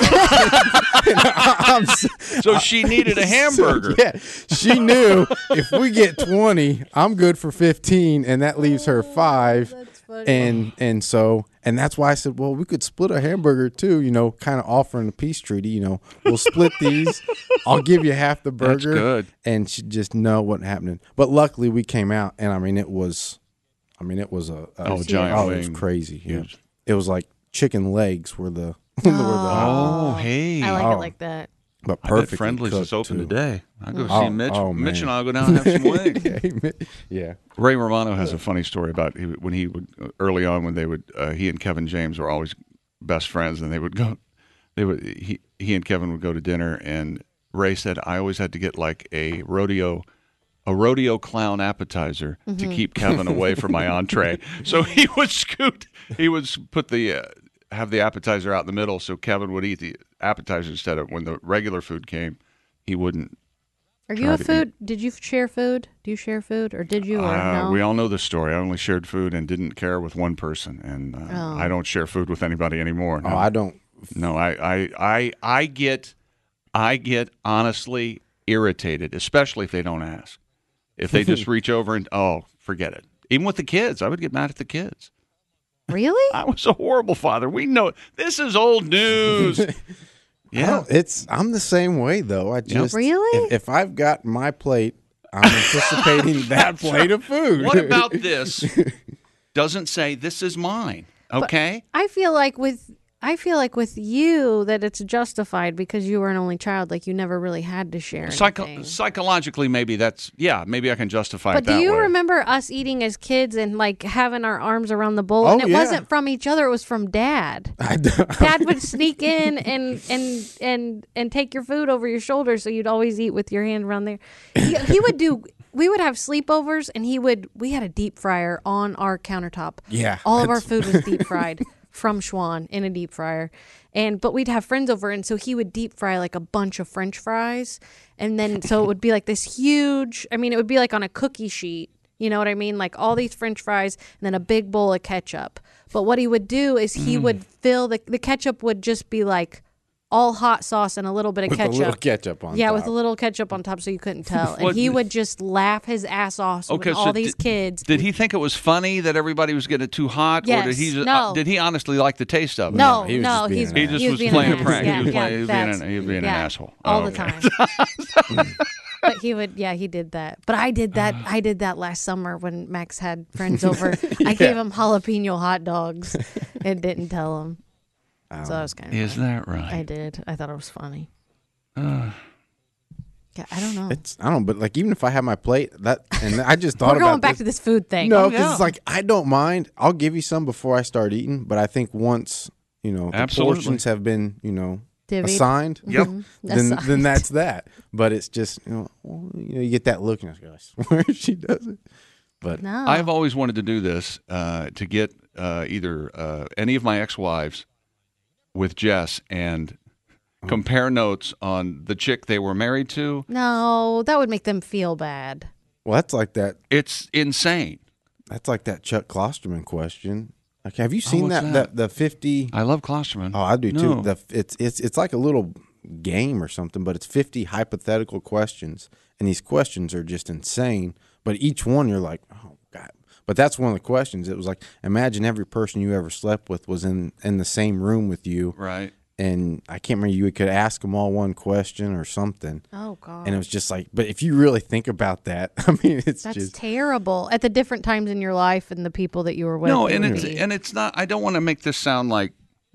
So she needed a hamburger. Yeah, she knew if we get 20, I'm good for 15, and that leaves her 5. That's funny. And that's why I said, well, we could split a hamburger too. Kind of offering a peace treaty. We'll split these. I'll give you half the burger. That's good. And she just know what happening. But luckily, we came out, and it was a giant it wing. was crazy. Yeah. Huge. It was like chicken legs were the. Oh, hey. I like it like that. But I bet perfect. Friendly's is open today. I'll go Oh, see Mitch. oh, man. Mitch and I'll go down and have some wings. Yeah. Ray Romano has a funny story about when he would early on when they would he and Kevin James were always best friends, and he and Kevin would go to dinner, and Ray said, I always had to get like a rodeo clown appetizer to keep Kevin away from my entree. So he would put have the appetizer out in the middle, so Kevin would eat the appetizer instead of when the regular food came, he wouldn't. Are you a food? Did you share food? Do you share food, or did you? Or no? We all know the story. I only shared food and didn't care with one person, and I don't share food with anybody anymore. No. Oh, I don't. No, I get honestly irritated, especially if they don't ask. If they just reach over and forget it. Even with the kids, I would get mad at the kids. Really? I was a horrible father. We know this is old news. Yeah, I'm the same way though. I just Really? if I've got my plate, I'm anticipating that plate of food. What about this? Doesn't say this is mine. Okay. I feel like with you that it's justified because you were an only child. Like you never really had to share anything. Psychologically, maybe maybe I can justify But it that do you way. remember us eating as kids and like having our arms around the bowl? Oh, And it yeah. wasn't from each other; it was from Dad. don't- Dad would sneak in and take your food over your shoulder, so you'd always eat with your hand around there. He would do. We would have sleepovers, and we had a deep fryer on our countertop. Yeah, all of our food was deep fried from Schwan in a deep fryer, but we'd have friends over, and so he would deep fry like a bunch of French fries, and then so it would be like this huge. I mean, it would be like on a cookie sheet. You know what I mean? Like all these French fries and then a big bowl of ketchup. But what he would do is he would fill the ketchup would just be like all hot sauce and a little bit of with ketchup. a little ketchup on Yeah, top. with a little ketchup on top so you couldn't tell. And What- he would just laugh his ass off with all these kids. Did he think it was funny that everybody was getting too hot, or did Yes. he? No. Did he honestly like the taste of it? No, he was just being he's an He ass. just he was being playing an a prank. ass. He was Yeah, playing- he was that's- being an yeah, asshole. all Oh, the okay. time. But he did that. But I did that last summer when Max had friends over. I gave him jalapeno hot dogs and didn't tell him. So that was kind of Is that right? I did. I thought it was funny. Yeah, I don't know. I don't. But like, even if I have my plate, and I just thought We're about going back this. to this food thing. No, Oh, because yeah. it's like I don't mind. I'll give you some before I start eating. But I think once the Absolutely. portions have been Divvied. assigned, Yep. then Assigned. that's that. But it's just you get that look and I swear she does it. But No. I've always wanted to do this to get either any of my ex-wives with Jess and compare notes on the chick they were married to. No, that would make them feel bad. well, that's like that. It's insane. That's like that Chuck Klosterman question. Like, have you seen what's that, that? the 50? I love Klosterman. Oh, I do No. too. It's like a little game or something, but it's 50 hypothetical questions, and these questions are just insane. But each one you're like, oh God. But that's one of the questions. It was like, imagine every person you ever slept with was in the same room with you, Right. and I can't remember. You could ask them all one question or something, Oh God. and it was just like. But if you really think about that, I mean, it's That's just terrible. At the different times in your life and the people that you were with. No, it and would it's be- and it's not. I don't want to make this sound like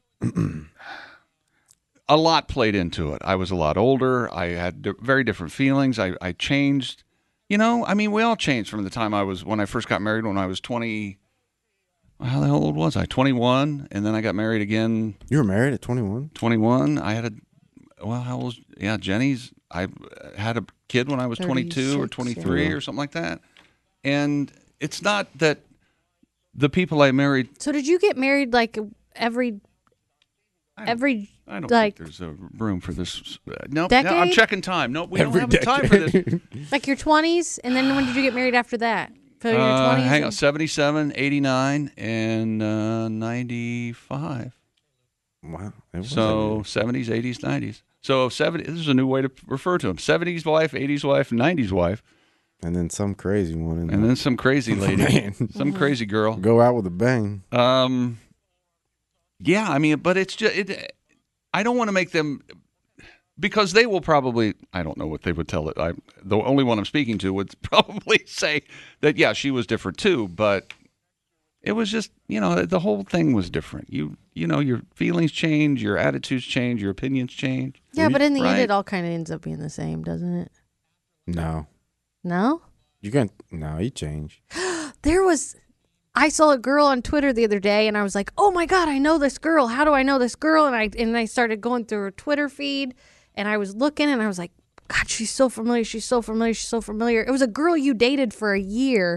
a lot played into it. I was a lot older. I had very different feelings. I changed. I mean, we all changed from the time when I first got married when I was 20. How the hell old was I? 21, and then I got married again. you were married at 21. 21. I had how old? Yeah, Jenny's. I had a kid when I was 22 or 36, 23 or something like that. And it's not that the people I married. So did you get married like every I don't like think there's a room for this. No, decade? I'm checking time. No, we Every don't have time for this. like your 20s, and then when did you get married after that? For your 20s? Hang on, 77, 89, and 95. Wow. It was So 70s, 80s, 90s. So 70. This is a new way to refer to him. 70s wife, 80s wife, 90s wife, and then some crazy one. In and there. then some crazy lady, Man. some crazy girl. Go out with a bang. Yeah, I mean, but it's just I don't want to make them, because they will probably, I don't know what they would tell it. The only one I'm speaking to would probably say that, yeah, she was different too, but it was just, the whole thing was different. You know, your feelings change, your attitudes change, your opinions change. Yeah, but in the end, Right. it all kind of ends up being the same, doesn't it? No. No? No, he changed. I saw a girl on Twitter the other day, and I was like, "Oh my God, I know this girl. How do I know this girl?" And I started going through her Twitter feed, and I was looking, and I was like, "God, she's so familiar. She's so familiar. She's so familiar." It was a girl you dated for a year,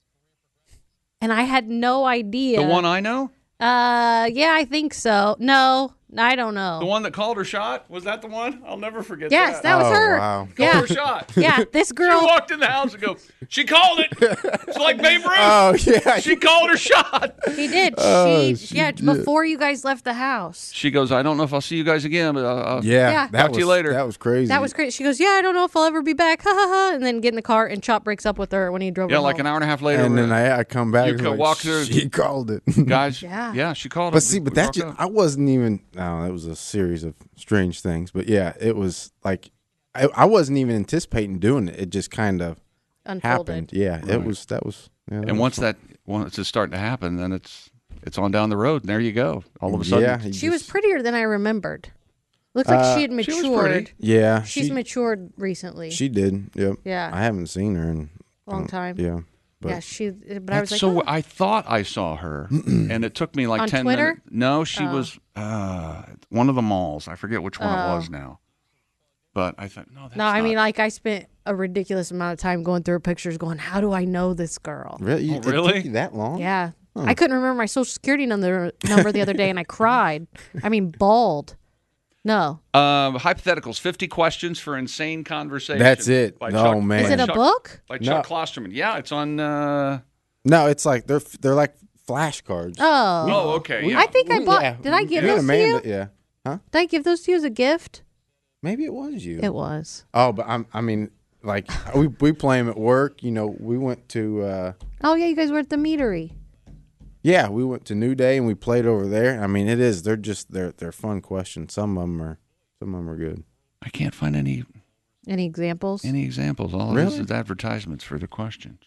and I had no idea. The one I know? Yeah, I think so. No, I don't know. The one that called her shot? Was that the one? I'll never forget Yes, that. that was Oh, her. wow. Yeah, Called her shot. yeah. This She girl. walked in the house and go, she called it. It's like Babe Ruth. Oh, yeah. She called her shot. He did. Oh, Yeah, she did. before you guys left the house. She goes, I don't know if I'll see you guys again, but Yeah. Yeah. That Talk to you later. That was crazy. That was great. She goes, "Yeah, I don't know if I'll ever be back." Ha ha ha. And then get in the car, and Chop breaks up with her when he drove. yeah, her like home. an hour and a half later. And then I come back. You and could like, walk through- She called it. guys, Yeah. she called But him. see, but We that broke just, up. I wasn't even. No, that was a series of strange things. But yeah, it was like I wasn't even anticipating doing it. It just kind of Unfolded. happened. Yeah, it was. That was. Yeah, that And was once it's starting to happen, then it's on down the road, and there you go. All of a sudden, Yeah, She was prettier than I remembered. Looked like she had she was matured. pretty. Yeah, She's matured recently. She did. Yep. Yeah. I haven't seen her in Long time. Yeah. But Yeah, she. But I was like, so oh. I thought I saw her, and it took me like On 10 Twitter? minutes. No, she was one of the malls. I forget which one it was now. But I thought, no, that's No, I not- mean, like I spent a ridiculous amount of time going through her pictures, going, "How do I know this girl?" really, Oh, It really? took you that long? Yeah, I couldn't remember my social security number the other day, and I cried. I mean, bawled. No, hypotheticals, 50 questions for insane conversation. That's it. By Oh, Chuck- man. is it a Chuck- book? By No. Chuck Klosterman. Yeah, it's on. No, it's like they're like flashcards. Oh, Okay. Yeah. I think I bought. Yeah, Did I give me and those to you? Amanda, yeah. Huh? Did I give those to you as a gift? Maybe it was you. It was. Oh, but I mean, like we play them at work. You know, we went to. Oh yeah, you guys were at the meadery. Yeah, we went to New Day and we played over there. I mean, it is. They're fun questions. Some of them are good. I can't find any Any examples? examples. All it Really? is advertisements for the questions.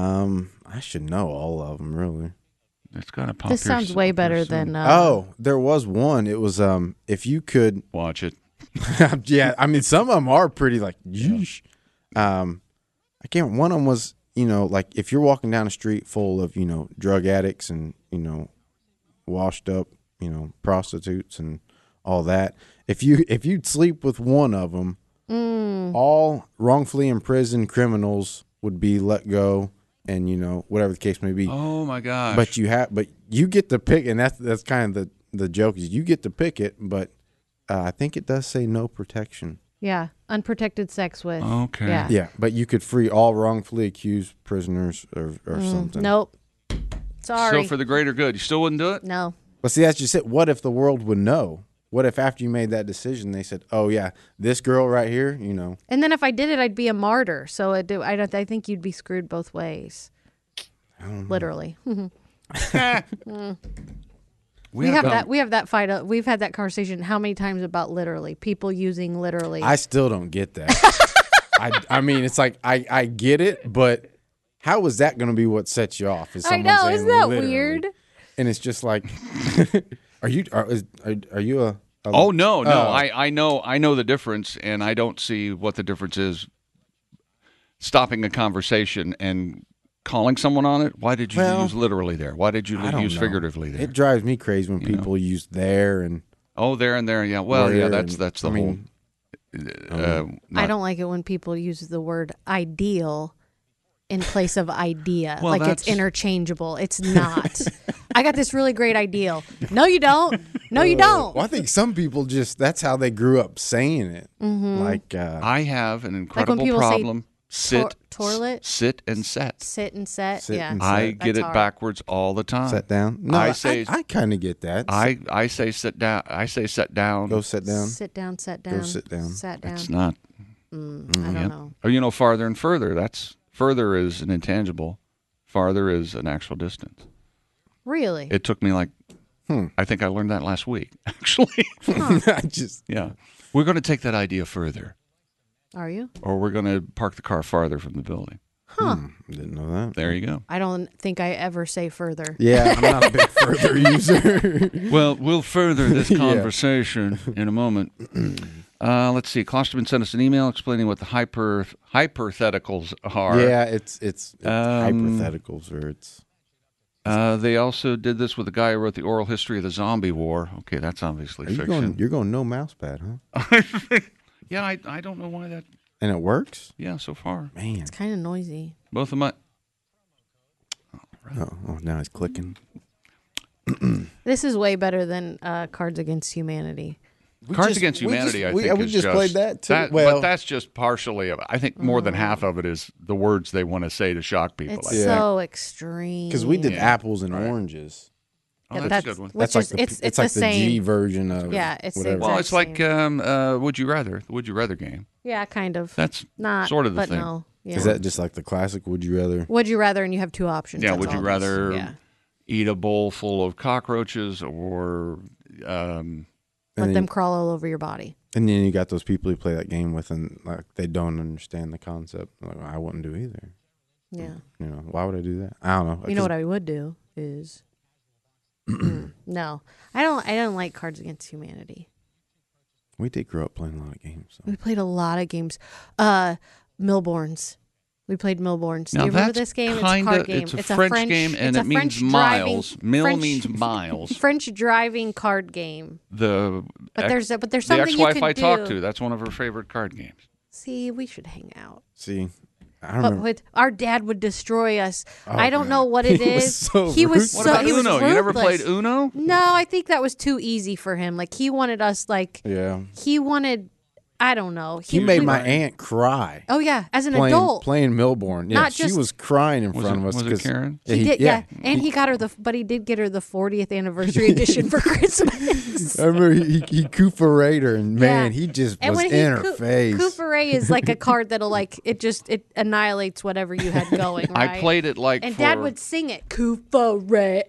I should know all of them really. It's got to pop. This here sounds way soon. better than. Oh, there was one. It was if you could. Watch it. Yeah, I mean, some of them are pretty like. Yeesh. I can't. One of them was like if you're walking down a street full of drug addicts and washed up prostitutes and all that. If you'd sleep with one of them, all wrongfully imprisoned criminals would be let go, and whatever the case may be. Oh my gosh. But you get to pick, and that's kind of the joke is you get to pick it, but I think it does say no protection. Yeah, unprotected sex with. Okay. Yeah. Yeah, but you could free all wrongfully accused prisoners or something. Nope. Sorry. So for the greater good, you still wouldn't do it? No. But see, that's just it. What if the world would know? What if after you made that decision, they said, "Oh yeah, this girl right here," And then if I did it, I'd be a martyr. So I think you'd be screwed both ways. Literally. We have that fight. We've had that conversation how many times about literally people using literally. I still don't get that. I mean, it's like I get it, but how is that going to be what sets you off? Is I someone know, saying isn't that literally? weird? And it's just like, are you a Oh no. Oh. I know the difference, and I don't see what the difference is. Stopping a conversation and calling someone on it. Why did you use literally there? Why did you I don't use know. figuratively there? It drives me crazy when people use there and There and there. Yeah. Well, yeah. where That's and- the I whole. mean, I don't like it when people use the word ideal in place of idea. Well, like it's that's- interchangeable. It's not. I got this really great ideal. No, you don't. No, you don't. Well, I think some people just that's how they grew up saying it. Like I have an Like when incredible people problem. Sit, Toilet? sit and set. Sit and set. Sit yeah. and I set. get That's it hard. backwards all the time. Sit down. No, I say I kind of get that. I say sit down. I say sit down. Go sit down. Sit down, sat down. sit down. Sat down. It's not. I don't know. Or farther and further. That's further is an intangible. Farther is an actual distance. Really? It took me like. I think I learned that last week. Actually. I just Yeah. We're going to take that idea further, Are you? or we're going to park the car farther from the building. didn't know that. There you go. I don't think I ever say further. Yeah, I'm not a big further user. Well, we'll further this conversation in a moment. Let's see. Klosterman sent us an email explaining what the hypotheticals are. Yeah, it's hypotheticals or it's. They also did this with the guy who wrote the oral history of the zombie war. Okay, that's obviously fiction. You're going no mouse pad, huh? Yeah, I don't know why that. And it works. Yeah, so far Man. It's kind of noisy. both of my. Oh, now it's clicking. This is way better than Cards Against Humanity. Cards Against Humanity, I think, we is just played that too. but that's just partially of it. I think more than half of it is the words they want to say to shock people. It's I think. so extreme. because we did Yeah. apples and oranges. Oh, Yeah, that's a good one. Which That's like is, the, it's like the the same. G version of Yeah, it's the whatever. Well, exact it's like Would You Rather, the Would You Rather game. Yeah, kind of. That's Not sort of the but thing. No. Yeah. Is that just like the classic? Would you rather? Would you rather? And you have two options. Yeah, That's would you all it is. rather Yeah. eat a bowl full of cockroaches or Let them crawl all over your body. And then you got those people you play that game with, and like they don't understand the concept. Like, I wouldn't do either. Yeah. You know, why would I do that? I don't know. You know what I would do is no. I don't like Cards Against Humanity. We did grow up playing a lot of games. So. We played a lot of games. Millborns. We played Millborns. Do Now you remember that's this game? It's a kinda- card game. it's a French game, and it's it a means French driving- miles. Mill French- means miles. French driving card game. The But there's something the you ex-wife can I do. talked to. That's one of her favorite card games. See, we should hang out. See, I But remember. with, our dad would destroy us. Oh, I don't God. know what it He was is. so he was ruthless. What so about he was Uno? You never played ruthless. Uno? No, I think that was too easy for him. Like he wanted us like Yeah, he wanted I don't know. he made we my were- aunt cry. Oh yeah, as an playing, adult. playing Milborn. Yeah, Not she just- was crying in Was front it- of us. was it 'cause- Karen? He did, yeah. And he got her but he did get her the 40th anniversary edition for Christmas. I remember he Koopa her, and man, Yeah. he just And was when in her face. Koopa is like a card that'll like it annihilates whatever you had going. Right? I played it like and for, Dad would sing it, Koopa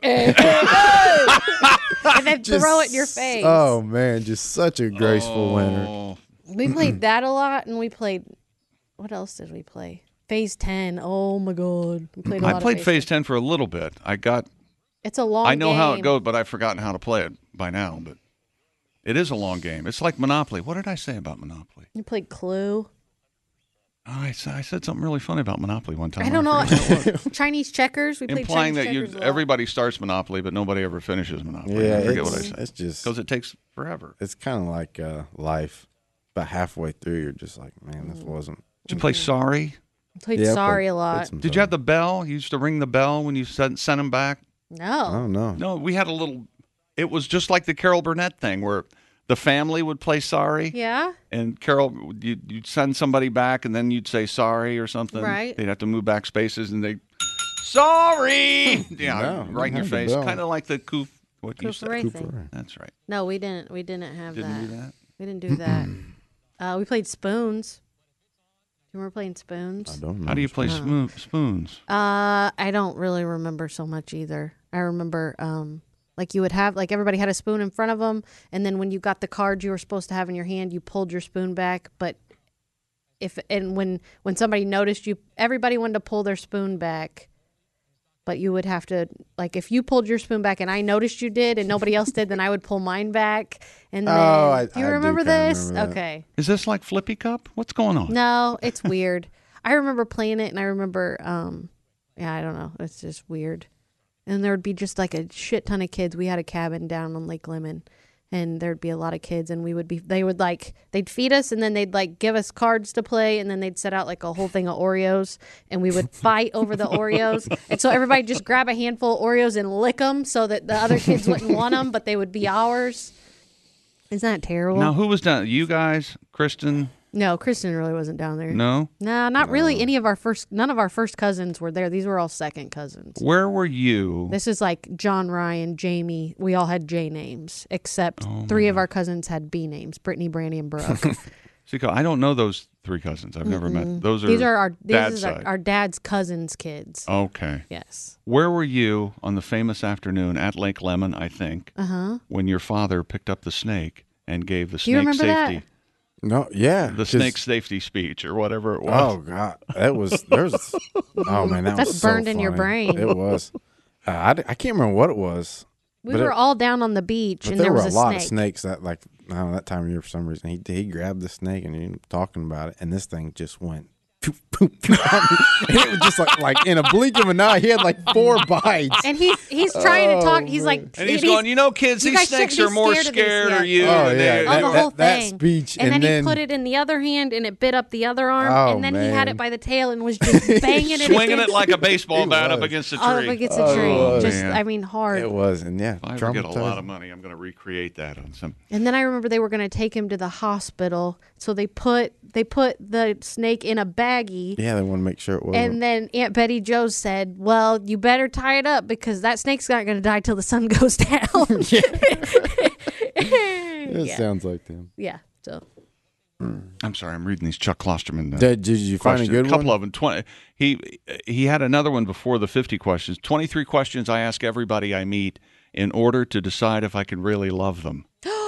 and then throw it in your face. Oh man, just such a graceful winner. Oh, We played that a lot, and we played. What else did we play? Phase 10. Oh my God, we played a lot. I played of Phase 10 for a little bit. It's a long. I know how it game. goes, but I've forgotten how to play it by now. But it is a long game. It's like Monopoly. What did I say about Monopoly? You played Clue. Oh, I said something really funny about Monopoly one time. I don't know. forget what it was. Chinese checkers. We played Implying Chinese that checkers a lot. everybody starts Monopoly, but nobody ever finishes Monopoly. Yeah, I forget what I said. it's just Because it takes forever. it's kind of like life. About halfway through, you're just like, man, this wasn't. Did you play Sorry? Played Yeah, I Sorry played- a lot. played some Did you have the bell? You used to ring the bell when you sent them back? No. Oh no. No, we had a little. It was just like the Carol Burnett thing where the family would play Sorry. Yeah. And Carol, you'd send somebody back, and then you'd say sorry or something. Right. They'd have to move back spaces, and they, sorry, yeah, No, right in your you had the face, bell. kind of like the coof. What you said. Koopa thing. That's right. No, we didn't. We didn't have Didn't do that. We didn't do that. We played Spoons. Do you remember playing Spoons? I don't know. How do you play spoons? I don't really remember so much either. I remember like you would have like everybody had a spoon in front of them, and then when you got the card you were supposed to have in your hand, you pulled your spoon back. But when somebody noticed you, everybody wanted to pull their spoon back. But you would have to, like, if you pulled your spoon back and I noticed you did and nobody else did, then I would pull mine back. And then, do you I do remember kinda this? remember that. Okay. Is this like Flippy Cup? What's going on? No, it's weird. I remember playing it, and I remember, yeah, I don't know. It's just weird. And there would be just like a shit ton of kids. We had a cabin down on Lake Lemon, and there'd be a lot of kids, and they'd feed us, and then they'd like give us cards to play, and then they'd set out like a whole thing of Oreos, and we would fight over the Oreos. And so everybody just grab a handful of Oreos and lick them so that the other kids wouldn't want them, but they would be ours. Isn't that terrible? Now, who was done? You guys, Kristen? No, Kristen really wasn't down there. No? No, not really. None of our first cousins were there. These were all second cousins. Where were you? This is like John, Ryan, Jamie. We all had J names, except 3 of our cousins had B names: Brittany, Brandy, and Brooke. See, I don't know those 3 cousins. I've never met. Those are These are dad's side. our dad's cousins' kids. Okay. Yes. Where were you on the famous afternoon at Lake Lemon, I think, when your father picked up the snake and gave the you snake remember safety? that? No, yeah. The snake safety speech or whatever it was. Oh God, that was there's. Oh man, That's was so burned in your funny. brain. It was. I can't remember what it was. We but were all down on the beach, But and there there were was a lot snake. of snakes that I don't know, that time of year for some reason he grabbed the snake and he was talking about it, and this thing just went. Poop, poop, poop. And it was just like in a blink of an eye, he had like 4 bites. And he's trying to talk. He's like, And he's going, kids, you these guys snakes shouldn't are be more scared of these, scared yeah. of you. Oh, and yeah. they- the whole that thing. speech, and and then then- he put it in the other hand, and it bit up the other arm, Oh, and then he had man. it by the tail and was just banging it, swinging against, it like a baseball He bat up was. against a tree. up against a tree. was. Just, Man. I mean, hard. It was, and yeah, If I ever get a lot traumatizing. of money, I'm going to recreate that on some. And then I remember they were going to take him to the hospital, so they put the snake in a baggie. Yeah, they want to make sure it wasn't. And then Aunt Betty Jo said, "Well, you better tie it up because that snake's not going to die till the sun goes down." It yeah. sounds like them. Yeah. So I'm sorry, I'm reading these Chuck Klosterman. Did you find a questions. good A couple one? of them. 20. He had another one before the 50 questions. 23 questions I ask everybody I meet in order to decide if I can really love them.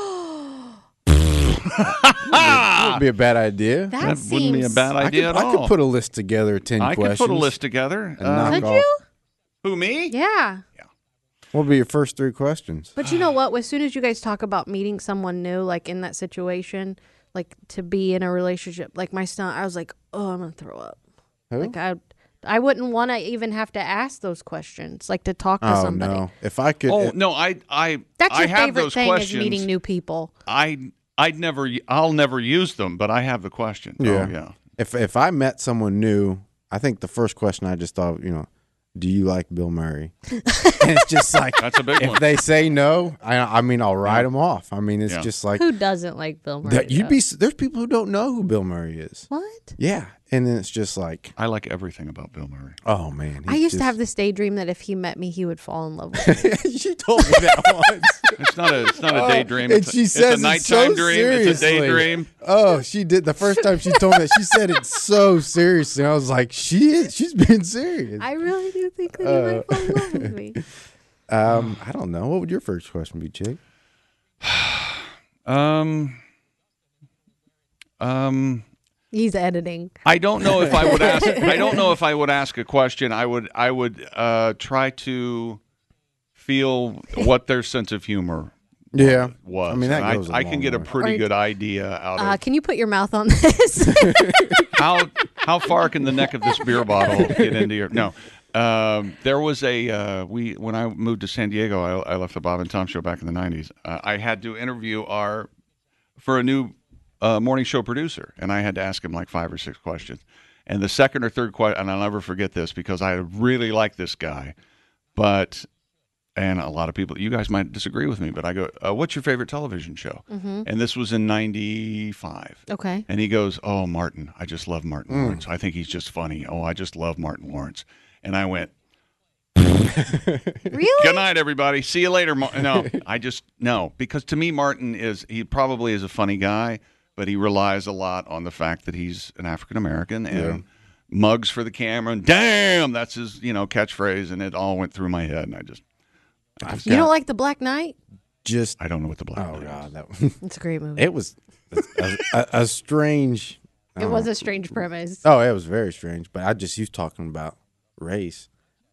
Wouldn't be a bad idea. that wouldn't be a seems- bad idea at I all. could put a list together of 10 I questions. could put a list together. and knock Could off. you? Who, me? Yeah. What would be your first 3 questions? But you know what? As soon as you guys talk about meeting someone new, like in that situation, like to be in a relationship, like my son, I was like, oh, I'm gonna throw up. Who? Like I wouldn't want to even have to ask those questions, like to talk to Oh somebody. no! If I could, Oh no, I That's I your have favorite those thing questions. is meeting new people. I'll never use them, but I have the question. Yeah. Oh, yeah. if I met someone new, I think the first question I just thought, do you like Bill Murray? And it's just like That's a big if one. they say no, I mean I'll write them off. I mean it's Yeah. just like Who doesn't like Bill Murray? that. though? There's people who don't know who Bill Murray is. What? Yeah, and then it's just like, I like everything about Bill Murray. oh man, I he's used to just- have this daydream that if he met me, he would fall in love with me. She told me that once. It's not a daydream. And It's she a, says it's a it so nighttime dream. It's a seriously. daydream. Oh, she did. The first time she told me that, she said it so seriously. I was like, she's being serious. I really do think that he might fall in love with me. I don't know. What would your first question be, Chick? He's editing. I don't know if I would ask. I don't know if I would ask a question. I would try to feel what their sense of humor Yeah. was. I mean, that And goes a I can long get a way. pretty Or- good idea out of Can you put your mouth on this? how far can the neck of this beer bottle get into your no. There was when I moved to San Diego, I left the Bob and Tom show back in the 90s. I had to interview for a new morning show producer, and I had to ask him like 5 or 6 questions. And the second or third question, and I'll never forget this because I really like this guy, and a lot of people, you guys might disagree with me, but I go, what's your favorite television show? Mm-hmm. And this was in 95. Okay. And he goes, oh, Martin. I just love Martin Lawrence. I think he's just funny. Oh, I just love Martin Lawrence. And I went, Really? good night, everybody. See you later. No, because to me, Martin he probably is a funny guy, but he relies a lot on the fact that he's an African American and mugs for the camera. And damn, that's his, catchphrase. And it all went through my head. And I just, You don't like The Black Knight? Just I don't know what the black oh is. god, that It's a great movie. it was a strange. It was a strange premise. Oh, it was very strange. But he was talking about race.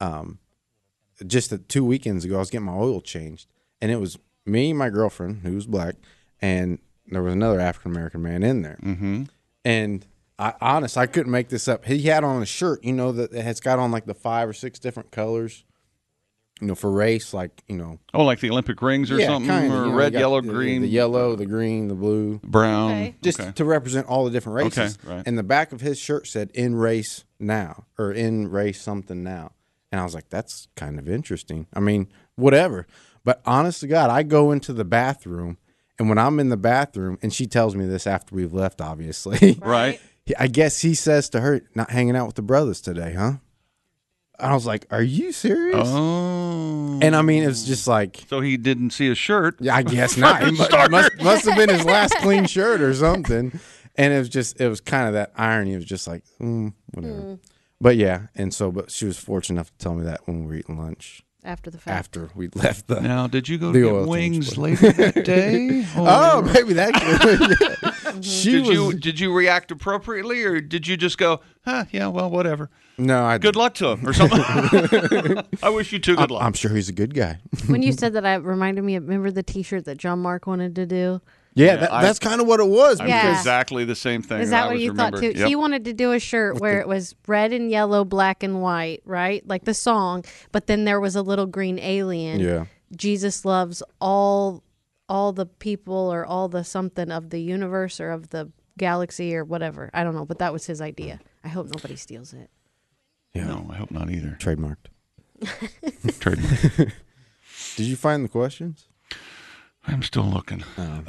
Just 2 weekends ago, I was getting my oil changed, and it was me, my girlfriend, who was black, and there was another African American man in there. Mm-hmm. And I couldn't make this up. He had on a shirt, that has got on like the 5 or 6 different colors, for race, like Oh, like the Olympic rings or something? kinda, Or you red, got yellow, the green? the yellow, the green, the blue. brown. Okay. Just Okay. to represent all the different races. Okay, right. And the back of his shirt said "In race now" or "In race something now," and I was like, "That's kind of interesting." I mean, whatever. But honest to God, I go into the bathroom And when I'm in the bathroom, and she tells me this after we've left, obviously, Right. I guess he says to her, "Not hanging out with the brothers today, huh?" I was like, "Are you serious?" Oh. And I mean, it was just like, So he didn't see a shirt. yeah, I guess not. It must have been his last clean shirt or something. And it was kind of that irony. It was just like, whatever. But yeah, but she was fortunate enough to tell me that when we were eating lunch After the fact. after we left the. Now, did you go The to oil get wings change later that day? Oh, maybe that. She was. Did you react appropriately, or did you just go, yeah, well, whatever. No, I. Good luck to him, or something. I wish you two good luck. I'm sure he's a good guy. When you said that, it reminded me. Remember the T-shirt that John Mark wanted to do? Yeah, that's kind of what it was. I Yeah. was exactly the same thing. Is that I what was you thought too? remembered. Yep. He wanted to do a shirt where it was red and yellow, black and white, right? Like the song, but then there was a little green alien. Yeah. Jesus loves all the people or all the something of the universe or of the galaxy or whatever. I don't know, but that was his idea. I hope nobody steals it. Yeah. No, I hope not either. Trademarked. Trademark. Did you find the questions? I'm still looking.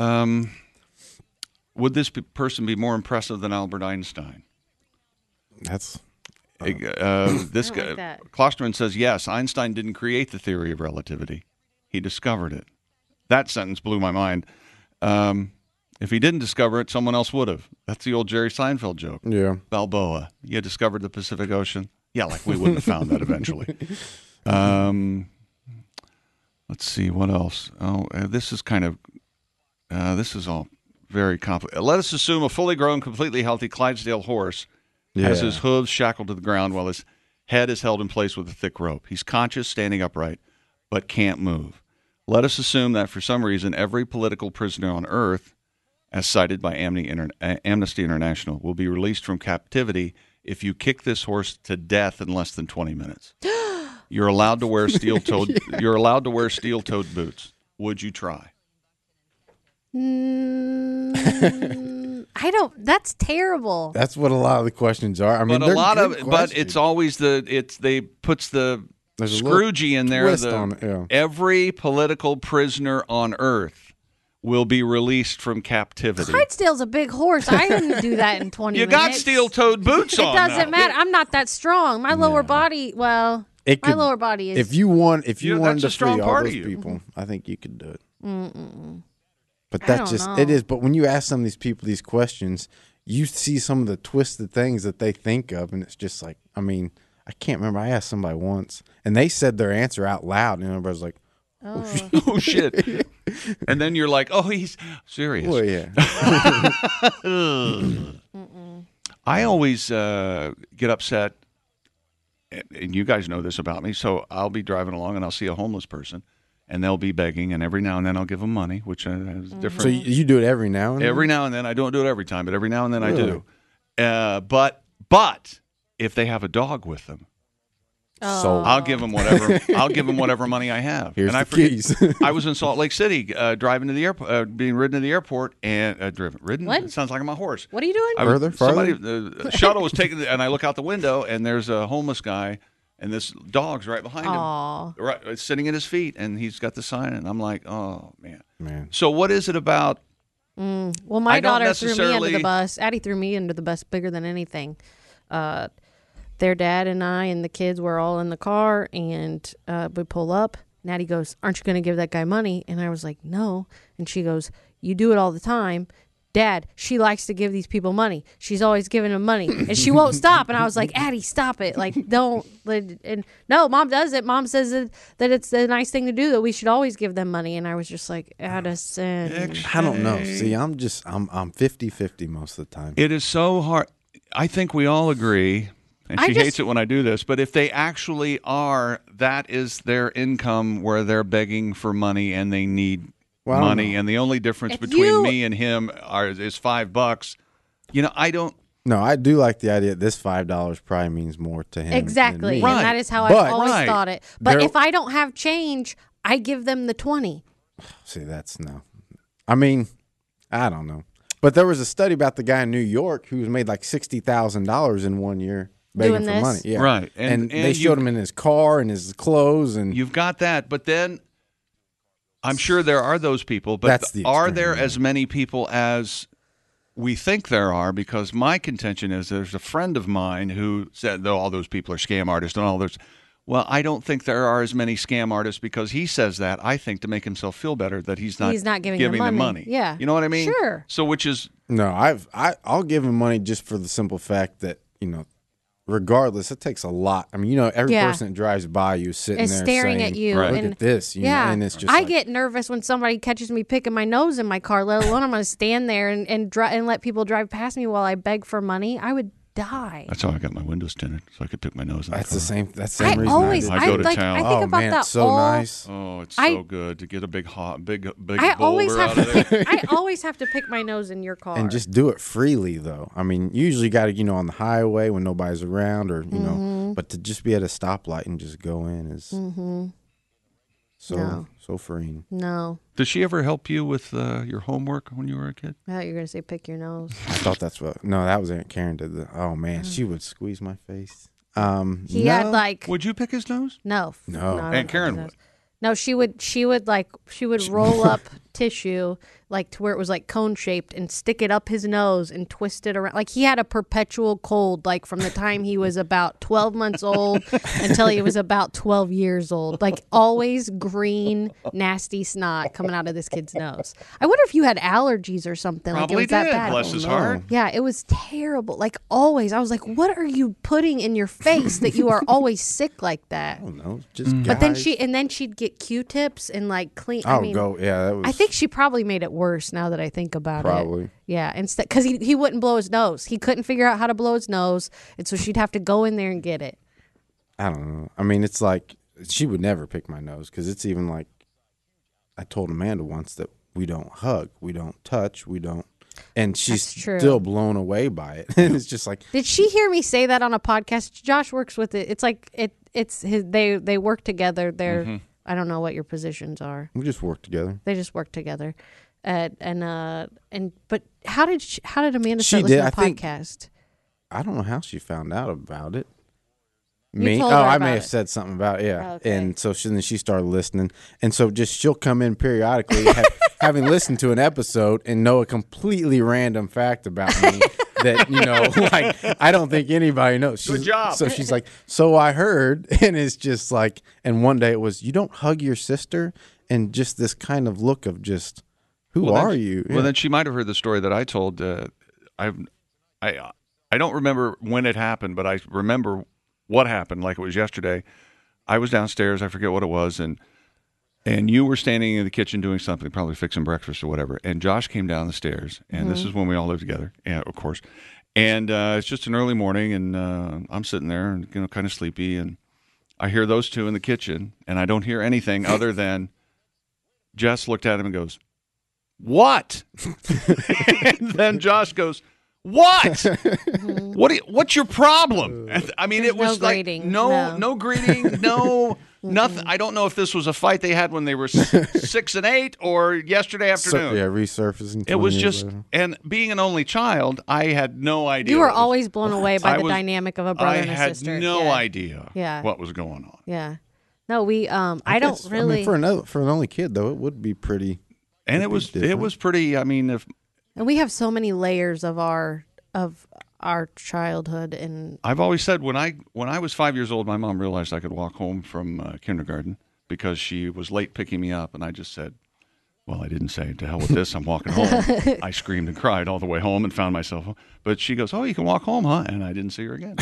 Would this person be more impressive than Albert Einstein? That's. This I don't guy, like that. Klosterman says yes. Einstein didn't create the theory of relativity; he discovered it. That sentence blew my mind. If he didn't discover it, someone else would have. That's the old Jerry Seinfeld joke. Yeah. Balboa, you discovered the Pacific Ocean. Yeah, like we wouldn't have found that eventually. Let's see what else. Oh, this is all very complicated. Let us assume a fully grown, completely healthy Clydesdale horse has his hooves shackled to the ground while his head is held in place with a thick rope. He's conscious, standing upright, but can't move. Let us assume that for some reason every political prisoner on Earth, as cited by Amnesty International, will be released from captivity if you kick this horse to death in less than 20 minutes. You're allowed to wear steel-toed. You're allowed to wear steel-toed boots. Would you try? I don't. That's terrible. That's what a lot of the questions are. I mean, But a lot of, good but questions. it's always they puts the There's a little Scroogey in there. twist on it, yeah. Every political prisoner on Earth will be released from captivity. Clydesdale's a big horse. I didn't do that in 20 You minutes. got steel-toed boots It on. doesn't now. matter. I'm not that strong. My lower body, my lower body is. If you wanted that's to a free strong all part those of you. people, I think you could do it. But I that's don't just know. it is. But when you ask some of these people these questions, you see some of the twisted things that they think of, and it's just like, I mean, I can't remember. I asked somebody once, and they said their answer out loud, and everybody's like, Oh shit! And then you're like, oh, he's serious. "Well, yeah." I always get upset, and you guys know this about me. So I'll be driving along and I'll see a homeless person, and they'll be begging, and every now and then I'll give them money, which is different. So you do it every now and then? Every now and then, I don't do it every time, but every now and then I Really? do. But if they have a dog with them, So I'll give them whatever. I'll give them whatever money I have. Here's and I the forget- keys. I was in Salt Lake City, driving to the airport, being ridden to the airport, and ridden. What? It sounds like I'm a horse. what are you doing? Further? The shuttle was taking, and I look out the window, and there's a homeless guy, and this dog's right behind Aw. him, right, sitting at his feet, and he's got the sign, and I'm like, oh man. man. So what is it about? Well, my I don't daughter threw me under necessarily- the bus. Addie threw me under the bus bigger than anything. Their dad and I and the kids were all in the car, and we pull up. And Addie goes, "Aren't you going to give that guy money?" And I was like, "No." And she goes, "You do it all the time." Dad, she likes to give these people money. She's always giving them money, and she won't stop. And I was like, Addie, stop it! Like, don't. And no, Mom does it. Mom says that it's a nice thing to do. That we should always give them money. And I was just like, Addison. I don't know. See, I'm 50-50 most of the time. It is so hard. I think we all agree, and I she just- hates it when I do this, but if they actually are, that is their income where they're begging for money and they need Well, I don't money, know. and the only difference If between you- me and him is $5. You know, I don't. No, I do like the idea that this $5 probably means more to him. Exactly. than me. And that is how But- I've always Right. thought it. But There- if I don't have change, I give them the 20. See, that's no. I mean, I don't know. But there was a study about the guy in New York who made like $60,000 in 1 year begging Doing for this? money. Yeah. Right. And And they you- showed him in his car and his clothes and You've got that, but then I'm sure there are those people, but That's the are extreme, there yeah. as many people as we think there are? Because my contention is there's a friend of mine who said that all those people are scam artists and all those. Well, I don't think there are as many scam artists because he says that, I think, to make himself feel better that he's not giving them them money. Yeah. You know what I mean? Sure. So which is No, I'll give him money just for the simple fact that, regardless, it takes a lot. I mean, every Yeah. person that drives by you is sitting Is there staring saying, at you. Right. look And, at this, you know, yeah. and it's just I like, get nervous when somebody catches me picking my nose in my car, let alone I'm going to stand there and let people drive past me while I beg for money. I would die. that's how I got my windows tinted so I could pick my nose in that's the the car. same. That's the same I reason always, I I go to like, town. I think oh about man, that it's so all. nice. Oh, it's I- so good to get a big I always boulder have out to of there. pick, I always have to pick my nose in your car. And just do it freely, though. I mean, you usually got to, on the highway when nobody's around, or Mm-hmm. but to just be at a stoplight and just go in is No. so freeing. No. Did she ever help you with your homework when you were a kid? I thought you were going to say pick your nose. I thought that's what. No, that was Aunt Karen did. Oh man, she would squeeze my face. He no. had like Would you pick his nose? no. No. I don't Aunt Karen know. would. No, she would roll up tissue like to where it was like cone shaped and stick it up his nose and twist it around. Like he had a perpetual cold, like from the time he was about 12 months old until he was about 12 years old. Like always green, nasty snot coming out of this kid's nose. I wonder if you had allergies or something. Probably like it was that did. bad. Bless his no. heart. Yeah, it was terrible. Like always. I was like, what are you putting in your face that you are always sick like that? I don't know. Just But then guys. she'd get Q-tips and like clean. Oh, I mean, go. Yeah, that was. I think she probably made it worse now that I think about it. Probably. Yeah, instead because he wouldn't blow his nose. He couldn't figure out how to blow his nose, and so she'd have to go in there and get it. I don't know. I mean, it's like she would never pick my nose because it's even like I told Amanda once that we don't hug, we don't touch, we don't, and she's That's true. still blown away by it. And it's just like, Did she hear me say that on a podcast? Josh works with it. It's like it's his. They work together. They're Mm-hmm. I don't know what your positions are. we just work together. They just work together. But how did Amanda She start did, listening to I the think- podcast? I don't know how she found out about it. You Me? told Oh, her I about may it. have said something about it, yeah. Oh, okay. And so then she started listening, and so just she'll come in periodically, having listened to an episode and know a completely random fact about me that like I don't think anybody knows. Good job. So she's like, so I heard, and it's just like, and one day it was, you don't hug your sister, and just this kind of look of just, who Well, then are she- you? Well, Yeah. then she might have heard the story that I told. I don't remember when it happened, but I remember what happened like it was yesterday. I was downstairs. I forget what it was, and you were standing in the kitchen doing something, probably fixing breakfast or whatever. And Josh came down the stairs, and this is when we all lived together, and of course. And it's just an early morning, and I'm sitting there, and kind of sleepy, and I hear those two in the kitchen, and I don't hear anything other than Jess looked at him and goes, "What?" And then Josh goes, "What? What's your problem?" And, I mean, There's it was no like greeting. no greeting, no nothing. I don't know if this was a fight they had when they were 6 and 8 or yesterday afternoon. Resurfacing. It was 20 years just, later. and being an only child, I had no idea. You were what was- always blown away by I the was- dynamic of a brother I and a had sister. no Yeah. idea Yeah. what was going on. Yeah. No, we I don't guess, really. I mean, for an only kid though, it would be pretty. And It'd be it different. was pretty. I mean, if and we have so many layers of our childhood, and I've always said when I was 5 years old, my mom realized I could walk home from kindergarten because she was late picking me up, and I just said, "Well, I didn't say to hell with this. I'm walking home." I screamed and cried all the way home and found myself. But she goes, "Oh, you can walk home, huh?" And I didn't see her again.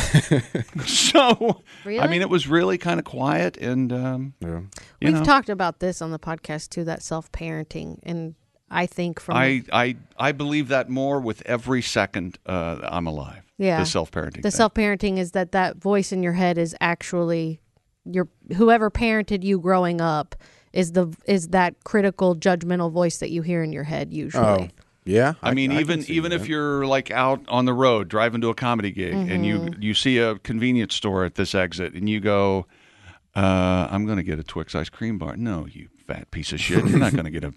So I Really? mean, it was really kind of quiet, and Yeah. you we've know, talked about this on the podcast too. That self-parenting, and I think from I believe that more with every second I'm alive. Yeah. The self-parenting. the thing. self-parenting is that voice in your head is actually whoever parented you growing up is that critical judgmental voice that you hear in your head usually. Oh, yeah. I mean, can even see that. if you're like out on the road driving to a comedy gig and Mm-hmm. you see a convenience store at this exit and you go, "I'm going to get a Twix ice cream bar." No, you fat piece of shit. You're not going to get a.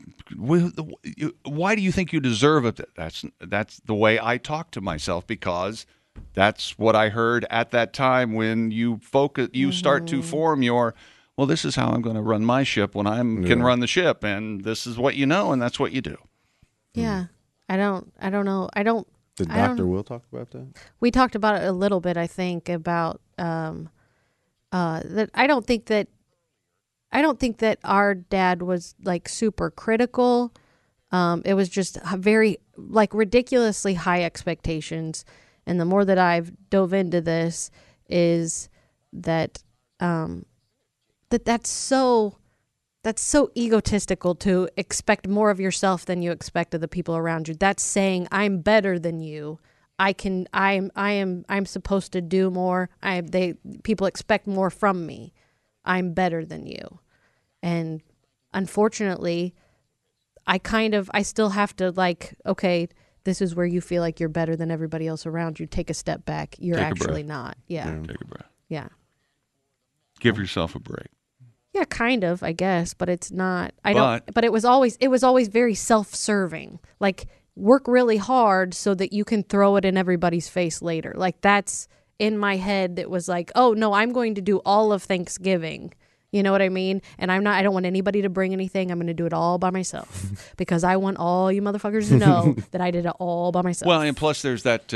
Why do you think you deserve it? That's the way I talk to myself because that's what I heard at that time when you focus, you start to form your. well, this is how I'm going to run my ship when I can run the ship, and this is what you know, and that's what you do. Yeah. I don't know. Did Dr. Will talk about that? We talked about it a little bit, I think, about that I don't think that our dad was like super critical. It was just very like ridiculously high expectations. And the more that I've dove into this is that that's so egotistical to expect more of yourself than you expect of the people around you. That's saying I'm better than you. I'm supposed to do more. People expect more from me. I'm better than you. And unfortunately, I still have to like, okay, this is where you feel like you're better than everybody else around you. Take a step back. You're actually not. Yeah. Take a breath. Yeah. Give yourself a break. Yeah, kind of, I guess, but it's not. But it was always very self-serving. Like, work really hard so that you can throw it in everybody's face later. Like, that's in my head. It was like, oh no, I'm going to do all of Thanksgiving. You know what I mean? And I don't want anybody to bring anything. I'm going to do it all by myself because I want all you motherfuckers to know that I did it all by myself. Well, and plus there's that.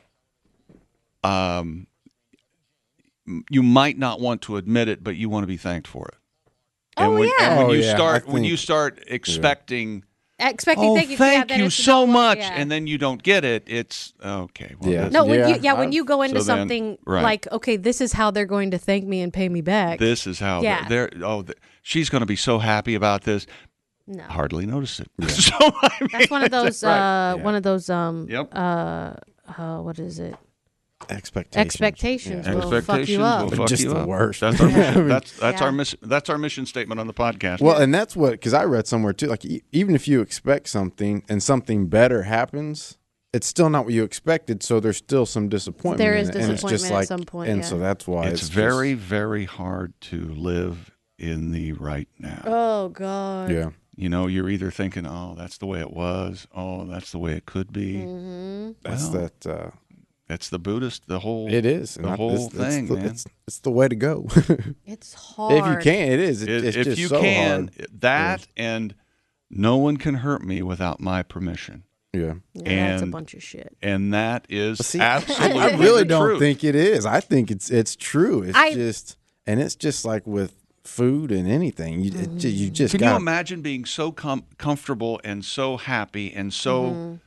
You might not want to admit it, but you want to be thanked for it. And when you start expecting thank you, thank you so much, and then you don't get it, it's okay. Well, when you go into something like, okay, this is how they're going to thank me and pay me back. This is how she's going to be so happy about this. No, hardly notice it. Yeah. So, I mean, that's one of those. One of those. Yep. What is it? Expectations. Will fuck you up. Just the worst. That's our mission. That's our mission. That's our mission statement on the podcast. Well, and that's what, because I read somewhere too, like even if you expect something and something better happens, it's still not what you expected, so there's still some disappointment. There is in it. And it's disappointment just like, at some point, and so that's why it's very, very hard to live in the right now. Oh God. Yeah. You know, you're either thinking, oh, that's the way it was. Oh, that's the way it could be. Mm-hmm. That's that. That's the Buddhist, the whole. It is the whole thing, man. It's the way to go. It's hard. If you can, it is. It's if just you so can, hard. that and no one can hurt me without my permission. Yeah. That's a bunch of shit. And that is See, absolutely I really the don't truth. think it is. I think it's true. It's just like with food and anything. You just Can gotta, you imagine being so comfortable and so happy and so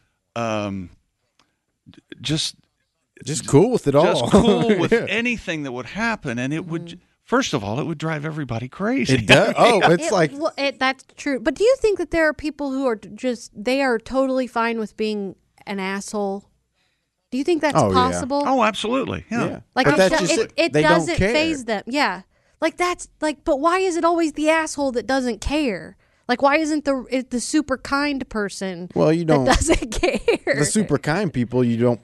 just cool with it all. Just cool with Yeah. anything that would happen, and it would. First of all, it would drive everybody crazy. It does. Oh, That's true. But do you think that there are people who are they are totally fine with being an asshole? Do you think that's possible? Oh, absolutely. Yeah. Like But that's it they don't doesn't care. faze them. Yeah. Like that's like, but why is it always the asshole that doesn't care? Like, why isn't the super kind person? Well, you don't. That doesn't care. The super kind people, you don't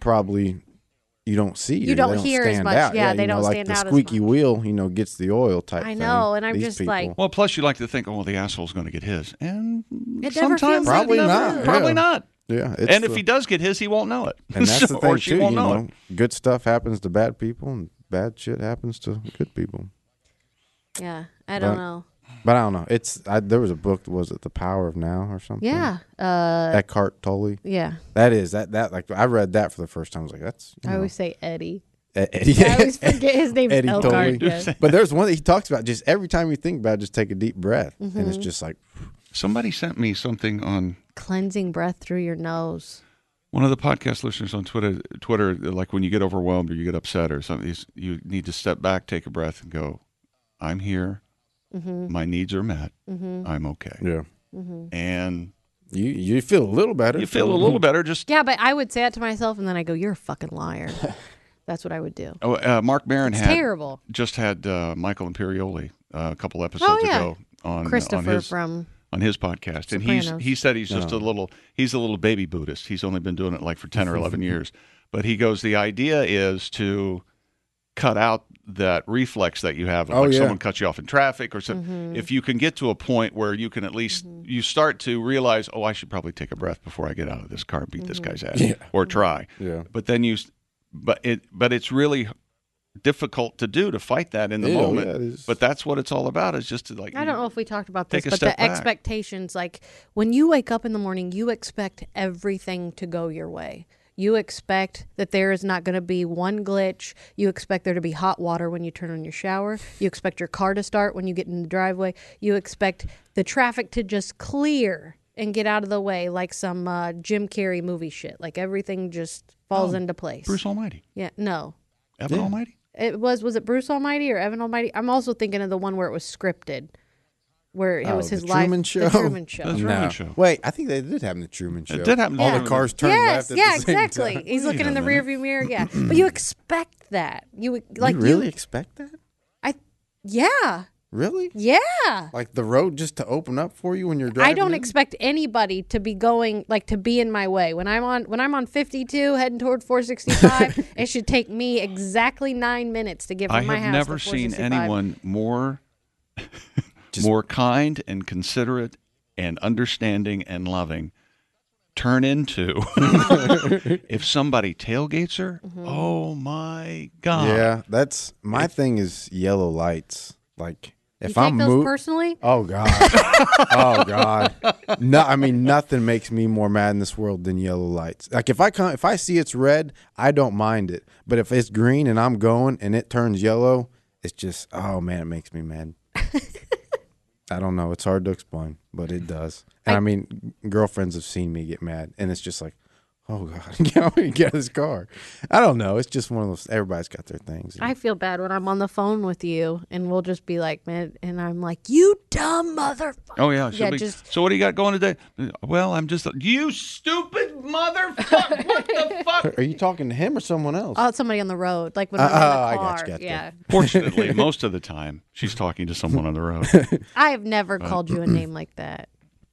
see. You don't hear as stand much. out. Yeah, they don't like stand the out as squeaky much. wheel, gets the oil type I thing. know, and I'm These just people. like- Well, plus you like to think, oh, well, the asshole's going to get his, and It never sometimes feels like Probably it not. does. Probably Yeah. not. Yeah, And if he does get his, he won't know it. and that's the thing or she too. won't know it. Good stuff happens to bad people, and bad shit happens to good people. Yeah, I don't know. But I don't know. There was a book. Was it The Power of Now or something? Yeah. Eckhart Tolle. Yeah. That is that like I read that for the first time. I was like, that's. I always say Eddie. Eddie. I always forget his name's Eddie Elkhart. Tolle. Yes. But there's one that he talks about. Just every time you think about it, just take a deep breath, and it's just like. Somebody sent me something on Cleansing breath through your nose. one of the podcast listeners on Twitter, like when you get overwhelmed or you get upset or something, you need to step back, take a breath, and go, I'm here. My needs are met. I'm okay. Yeah. And You feel a little better. you feel a little better. Just Yeah, but I would say that to myself, and then I go, "You're a fucking liar." That's what I would do. Mark Maron It's had terrible. just had Michael Imperioli a couple episodes ago on Christopher from on his podcast, and Sopranos. he said he's just a little baby Buddhist. He's only been doing it like for 10 or 11 years, but he goes, the idea is to cut out that reflex that you have of someone cuts you off in traffic or something. If you can get to a point where you can at least you start to realize, oh, I should probably take a breath before I get out of this car and beat this guy's ass or try. Yeah. But then but it's really difficult to do, to fight that in the Ew, moment. yeah, it is. But that's what it's all about, is just to like. I don't know if we talked about this, Take a but step the back. expectations, like when you wake up in the morning, you expect everything to go your way. You expect that there is not going to be one glitch. You expect there to be hot water when you turn on your shower. You expect your car to start when you get in the driveway. You expect the traffic to just clear and get out of the way like some Jim Carrey movie shit. Like everything just falls into place. Bruce Almighty, Yeah, no. Evan Almighty. It was it Bruce Almighty or Evan Almighty? I'm also thinking of the one where it was scripted, where it was his the life. Truman Show? The Truman Show. The Truman Show. Wait, I think they did have the Truman Show. It did happen. All Yeah. the cars turned Yes, left at yeah, the same exactly. time. He's looking Wait in a the minute. rearview mirror. Yeah, but you expect that. You like you really expect that? Yeah, Really? yeah. Like the road just to open up for you when you're driving? I don't in? expect anybody to be going to be in my way when I'm on 52 heading toward 465. It should take me exactly 9 minutes to get from I my have house never to seen 465. anyone more more kind and considerate and understanding and loving turn into if somebody tailgates her. Mm-hmm. Oh my God. Yeah, that's my thing is yellow lights. Like You if take I'm those moving. personally? Oh God. Oh God. No, I mean nothing makes me more mad in this world than yellow lights. Like if I see it's red, I don't mind it. But if it's green and I'm going and it turns yellow, it's just oh man, it makes me mad. I don't know. It's hard to explain, but it does. And I mean, girlfriends have seen me get mad, and it's just like, oh God, get out of this car. I don't know. It's just one of those. Everybody's got their things. I feel bad when I'm on the phone with you and we'll just be like, man, and I'm like, you dumb motherfucker. Oh yeah. she'll Yeah, be, just- so what do you got going today? Well, I'm just you stupid motherfucker. What the fuck? Are you talking to him or someone else? Oh, somebody on the road, like when we're in the I car. got you. Yeah, Fortunately, most of the time she's talking to someone on the road. I have never called you a name like that.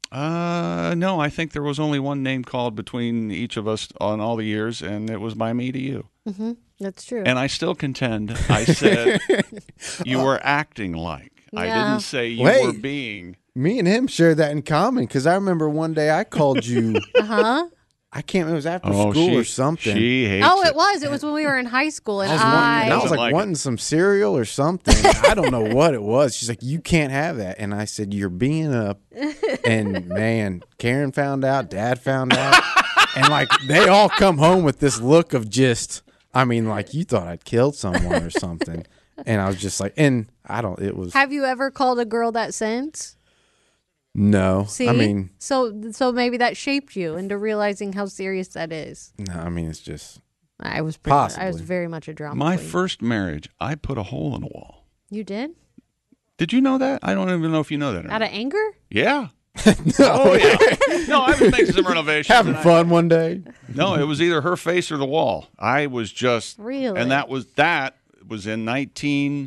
No, I think there was only one name called between each of us on all the years, and it was by me to you. That's true. And I still contend I said you were acting like. I Yeah. didn't say you Wait. were being. Me and him share that in common because I remember one day I called you. Huh? I can't. It was after Oh, school or something. She hates Oh, it was. It was when we were in high school, and I was, wanting, and I was Doesn't like like wanting some cereal or something. I don't know what it was. She's like, "You can't have that," and I said, "You're being up." And man, Karen found out. Dad found out, and like they all come home with this look of just. I mean, like you thought I'd killed someone or something, and I was just like, and I don't. It was Have you ever called a girl that since? no. See, I mean, so maybe that shaped you into realizing how serious that is. no. I mean, it's just. I was pretty much, I was Possibly. very much a drama My queen. first marriage, I put a hole in a wall. You did Did you know that? I don't even know if you know that. Or out not. of anger? Yeah. Oh yeah. No, I was making some renovations. Having fun one day. No, it was either her face or the wall. I was just Really? and that was in 19.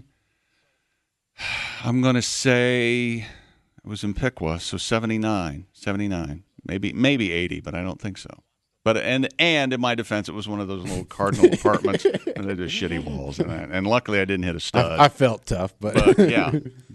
I'm gonna say it was in Piqua, so 79, maybe 80, but I don't think so. But and in my defense, it was one of those little Cardinal apartments, and they just shitty walls, and luckily I didn't hit a stud. I felt tough, but yeah,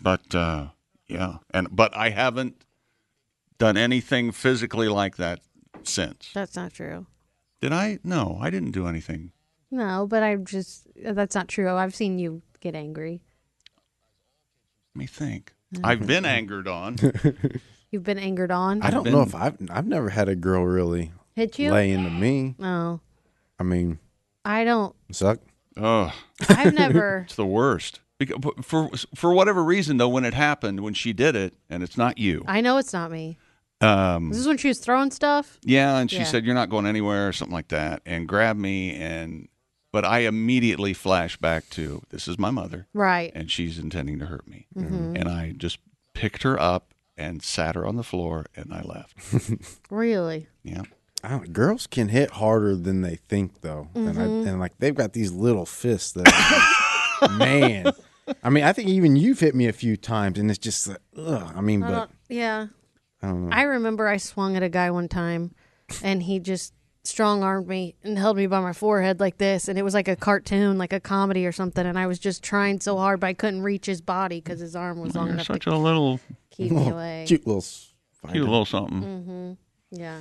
but I haven't done anything physically like that since. That's not true. Did I? No, I didn't do anything. No, but that's not true. I've seen you get angry. Let me think. I've been angered on. You've been angered on. I don't know if I've never had a girl really Hit you? lay into me. No, I mean, I don't. suck. Oh, I've never. it's the worst. Because, for whatever reason, though, when it happened, when she did it, and it's not you. I know it's not me. This is when she was throwing stuff. Yeah, and she Yeah. said, "You're not going anywhere," or something like that, and grabbed me, but I immediately flashed back to, this is my mother, Right. and she's intending to hurt me. Mm-hmm. And I just picked her up and sat her on the floor, and I left. Really. Yeah. Girls can hit harder than they think, though, Mm-hmm. and like they've got these little fists that, man. I mean, I think even you've hit me a few times, and it's just, like, ugh. I mean, but Yeah. I don't know. I remember I swung at a guy one time, and he just strong armed me and held me by my forehead like this, and it was like a cartoon, like a comedy or something. And I was just trying so hard, but I couldn't reach his body because his arm was long You're enough such to a little keep me away. Cute little fighter. cute little something. Yeah.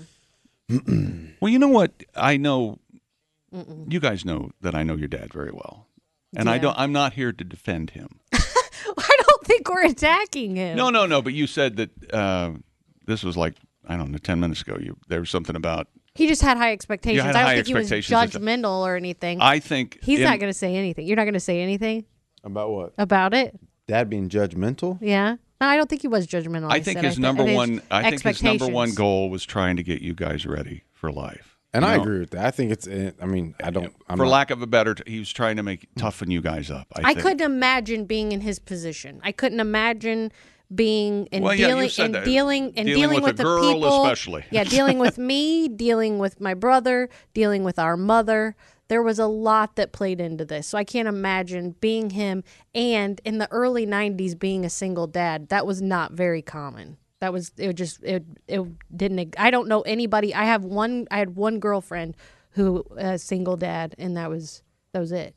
Well, you know what? I know, you guys know that I know your dad very well. And I'm not here to defend him. I don't think we're attacking him. No. But you said that this was like, I don't know, 10 minutes ago. There was something about. He just had high expectations. You had I don't high think he was expectations. judgmental or anything. I think He's not going to say anything. You're not going to say anything About what? about it? Dad being judgmental? Yeah. No, I don't think he was judgmental. I think his number one goal was trying to get you guys ready for life. And I agree with that. I think it's. I mean, I'm for not, lack of a better, he was trying to toughen you guys up. I couldn't imagine being in his position. I couldn't imagine being and dealing with a the girl people, especially. Yeah, dealing with me, dealing with my brother, dealing with our mother. There was a lot that played into this. So I can't imagine being him, and in the early 90s being a single dad. That was not very common. It didn't. I don't know anybody. I had one girlfriend who a single dad, and that was it.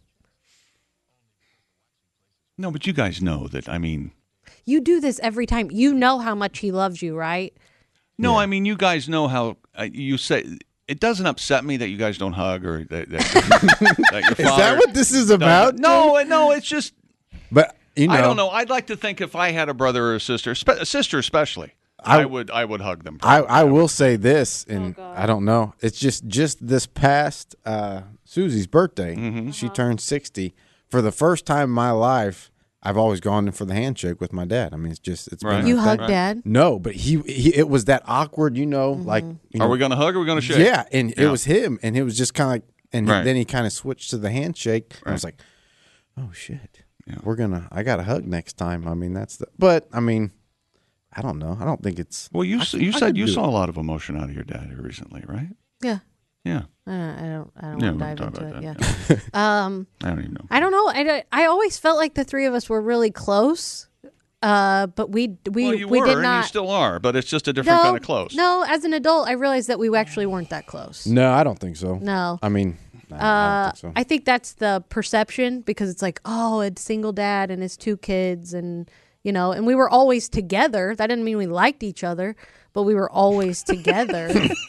No, but you guys know that. I mean, you do this every time. You know how much he loves you, right? No, I mean, you guys know how you say. It doesn't upset me that you guys don't hug or that your father. Is that what this is about? No, it's just. But you know, I don't know. I'd like to think if I had a brother or a sister especially, I would hug them. I will say this, and I don't know. It's just this past Susie's birthday. Mm-hmm. She turned 60. For the first time in my life, I've always gone in for the handshake with my dad. I mean, it's Right. been You a hug thing. dad? No, but he it was that awkward, like. Are we going to hug or are we going to shake? Yeah, and it was him, and it was just kind of like, and Right. then he kind of switched to the handshake. I was like, oh shit, Yeah. I got to hug next time. I mean, but I mean, I don't know. I don't think it's. Well, you I said could you do saw it. a lot of emotion out of your dad here recently, right? Yeah. Yeah. I don't Yeah, want to we dive can into talk it. about Yeah. that. I don't even know. I don't know. I always felt like the three of us were really close, but we Well, you we were, did and not. you still are, but it's just a different kind of close. No, as an adult, I realized that we actually weren't that close. No, I don't think so. No. I mean, I don't think so. I think that's the perception because it's like, oh, a single dad and his two kids, and and we were always together. That didn't mean we liked each other, but we were always together.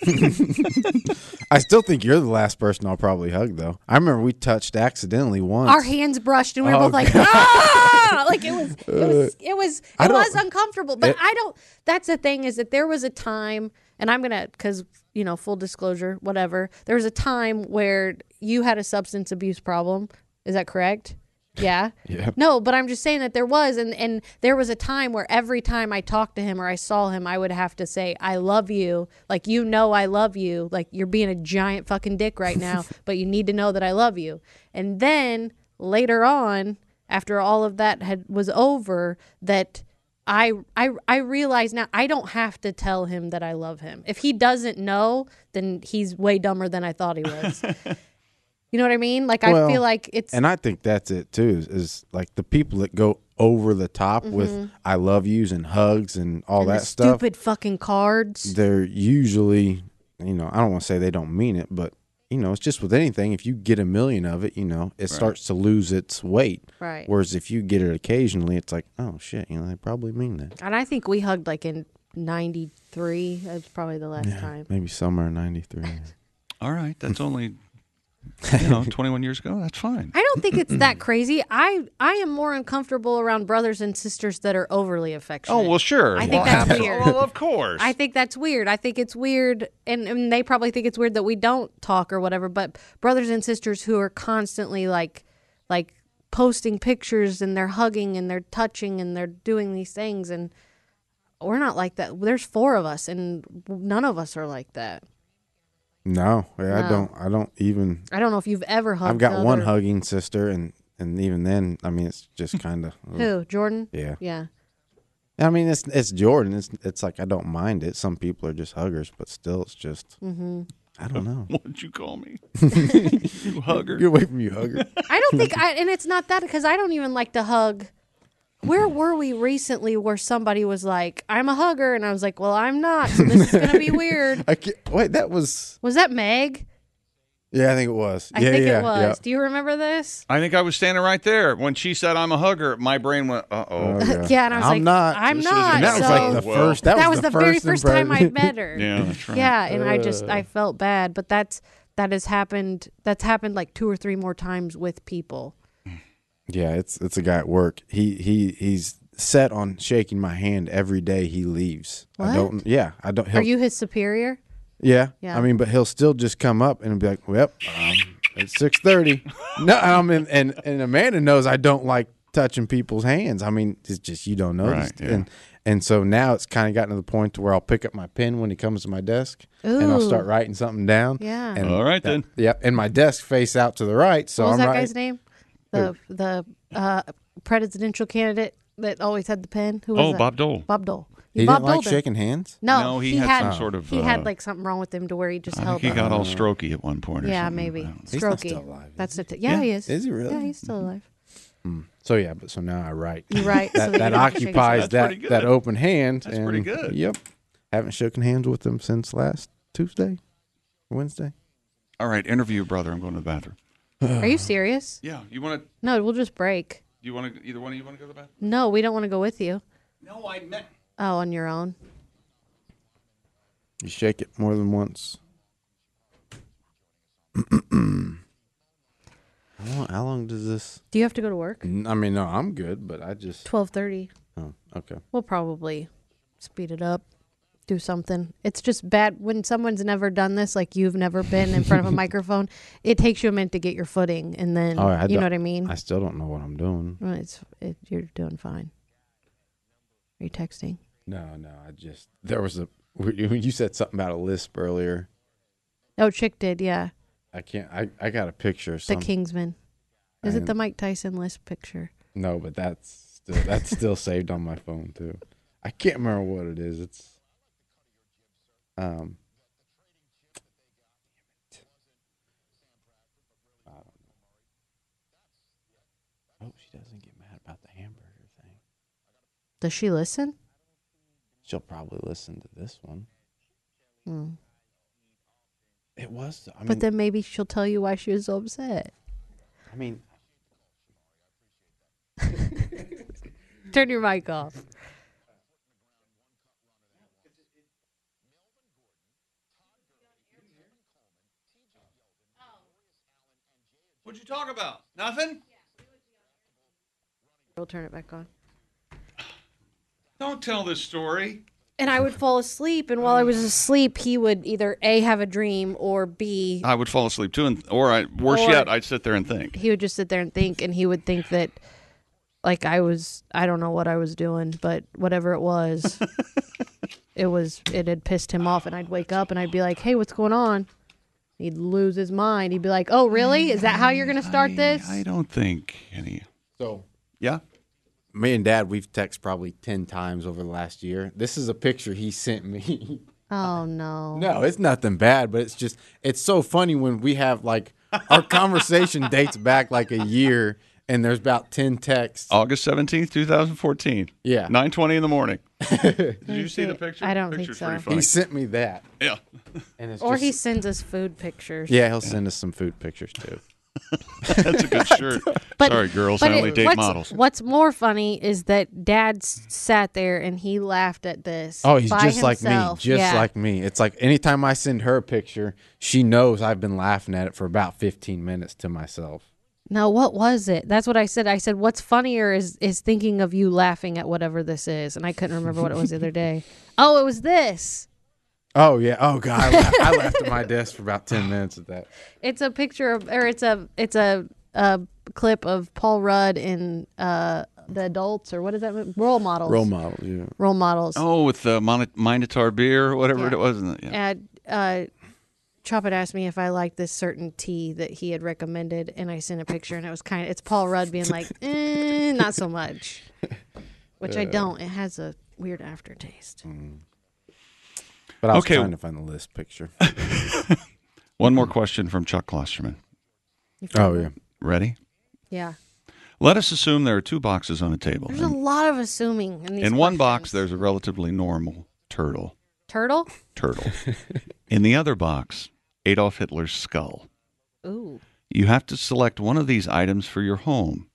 I still think you're the last person I'll probably hug, though. I remember we touched accidentally once. Our hands brushed, and we were both like, God. ah! Like it was uncomfortable. But I don't. That's the thing is that there was a time, and I'm gonna because full disclosure, whatever. There was a time where you had a substance abuse problem. Is that correct? Yeah. Yeah. No, but I'm just saying that there was, and there was a time where every time I talked to him or I saw him, I would have to say, I love you. Like, I love you. Like, you're being a giant fucking dick right now, but you need to know that I love you. And then later on, after all of that was over, that I realize now I don't have to tell him that I love him. If he doesn't know, then he's way dumber than I thought he was. You know what I mean? Like, I feel like it's... And I think that's it, too, is like the people that go over the top with I love yous and hugs and all that stuff. Stupid fucking cards. They're usually, I don't want to say they don't mean it, but, it's just with anything. If you get a million of it, it starts to lose its weight. Right. Whereas if you get it occasionally, it's like, oh, shit, they probably mean that. And I think we hugged like in 93. That's probably the last time. Maybe somewhere in 93. All right, that's only 21 years ago. That's fine. I don't think it's that crazy. I am more uncomfortable around brothers and sisters that are overly affectionate. Oh, well, sure. I think that's weird. Well, of course. I think that's weird. I think it's weird, and they probably think it's weird that we don't talk or whatever. But brothers and sisters who are constantly like posting pictures and they're hugging and they're touching and they're doing these things, and we're not like that. There's 4 of us, and none of us are like that. No, I don't even. I don't know if you've ever hugged. I've got one hugging sister, and even then, I mean, it's just kind of. Who, Jordan? Yeah. Yeah. I mean, it's Jordan. It's like I don't mind it. Some people are just huggers, but still, it's just. I don't know. What did you call me? You hugger. Get away from you, hugger. I don't think, and it's not that because I don't even like to hug. Where were we recently where somebody was like, I'm a hugger, and I was like, well, I'm not, so this is going to be weird. Wait, that was. Was that Meg? Yeah, I think it was. I think it was. Yeah. Do you remember this? I think I was standing right there. When she said I'm a hugger, my brain went, uh-oh. Yeah, and I was I'm not. I'm This not. And that was so like the first. That was the very first time I'd met her. Yeah, that's right. Yeah, and I felt bad, but that has happened. That's happened like 2 or 3 more times with people. Yeah, it's a guy at work. He's set on shaking my hand every day he leaves. What? I don't. Yeah, I don't. Are you his superior? Yeah. Yeah. I mean, but he'll still just come up and be like, "Well, it's 6:30." No, I mean, and Amanda knows I don't like touching people's hands. I mean, it's just you don't know. Right, yeah. And so now it's kind of gotten to the point to where I'll pick up my pen when he comes to my desk and I'll start Ooh. writing something down. Yeah. And All right, then. Yep. And my desk face out to the right, so What was I'm that right. guy's name? The presidential candidate that always had the pen. Who was that? Bob Dole. Bob Dole. He Bob didn't like Dole did. shaking hands. No, he had some sort of, He had like something wrong with him to where he just I held think he up. got all strokey at one point. Or Yeah, something. maybe I don't know. He's not strokey. still alive, That's it. Yeah. Yeah, he is. Is he really? Yeah, he's still alive. So yeah, but so now I write. You write. so That, you that don't have to shake his occupies hand. That's pretty that good. open hand. That's and, pretty good. Yep. Haven't shaken hands with him since last Tuesday, Wednesday. All right, interview your brother. I'm going to the bathroom. Are you serious? Yeah, you want to? No, we'll just break. Do you want to? Either one of you want to go to the bathroom? No, we don't want to go with you. No, I meant. Oh, on your own. You shake it more than once. How long does this? Do you have to go to work? I mean, no, I'm good, but I just. 12:30. Oh, okay. We'll probably speed it up. Do something. It's just bad when someone's never done this, like you've never been in front of a microphone. It takes you a minute to get your footing, and then Oh, I you know don't- what I mean. I still don't know what I'm doing. Well, you're doing fine. Are you texting? No, I just there was a when you said something about a lisp earlier. Oh, Chick did, yeah. I can't. I got a picture. Of The some, Kingsman. Is it the Mike Tyson list picture? No, but that's still saved on my phone too. I can't remember what it is. It's I don't know. Oh, she doesn't get mad about the hamburger thing. Does she listen? She'll probably listen to this one. Hmm. It was. I mean, But then maybe she'll tell you why she was so upset. I mean, Turn your mic off. What'd you talk about? Nothing. We'll turn it back on. Don't tell this story. And I would fall asleep, and while I was asleep, he would either A, have a dream, or B, I would fall asleep too, worse Or- yet, I'd sit there and think. he would just sit there and think, and he would think that, like, I don't know what I was doing, but whatever it was, it had pissed him off, and I'd wake up, and I'd be like, hey, what's going on? He'd lose his mind. He'd be like, oh, really? Is that how you're going to start this? I don't think any. so Yeah. me and Dad, we've texted probably 10 times over the last year. This is a picture he sent me. Oh, no. No, it's nothing bad, but it's so funny when we have like our conversation dates back like a year and there's about 10 texts. August 17th, 2014. Yeah. 9:20 in the morning. Did you see the picture? I don't think Picture's so. pretty funny. He sent me that. Yeah. And it's Or just, he sends us food pictures. yeah, he'll send us some food pictures too. That's a good shirt. Sorry, girls. I only date models. What's more funny is that Dad sat there and he laughed at this. Oh, he's by just like me. himself. Just Yeah. like me. It's like anytime I send her a picture, she knows I've been laughing at it for about 15 minutes to myself. No, what was it? That's what I said. I said, what's funnier is thinking of you laughing at whatever this is. And I couldn't remember what it was the other day. Oh, it was this. Oh, yeah. Oh, God. I laughed at my desk for about 10 minutes at that. It's a picture of, or it's a clip of Paul Rudd in the adults, or what is that movie? Role models. Role model, yeah. Role models. Oh, with the Minotaur beer or whatever Yeah. it was. Isn't it? Yeah. And Chop had asked me if I liked this certain tea that he had recommended, and I sent a picture, and it was it's Paul Rudd being like, not so much, which I don't. It has a weird aftertaste. But I was Okay. trying to find the list picture. One more question from Chuck Klosterman. You feel Oh, me? yeah. Ready? Yeah. Let us assume there are two boxes on a table. There's a lot of assuming in these In one box, questions. there's a relatively normal turtle. Turtle? In the other box, Adolf Hitler's skull. Ooh. You have to select one of these items for your home.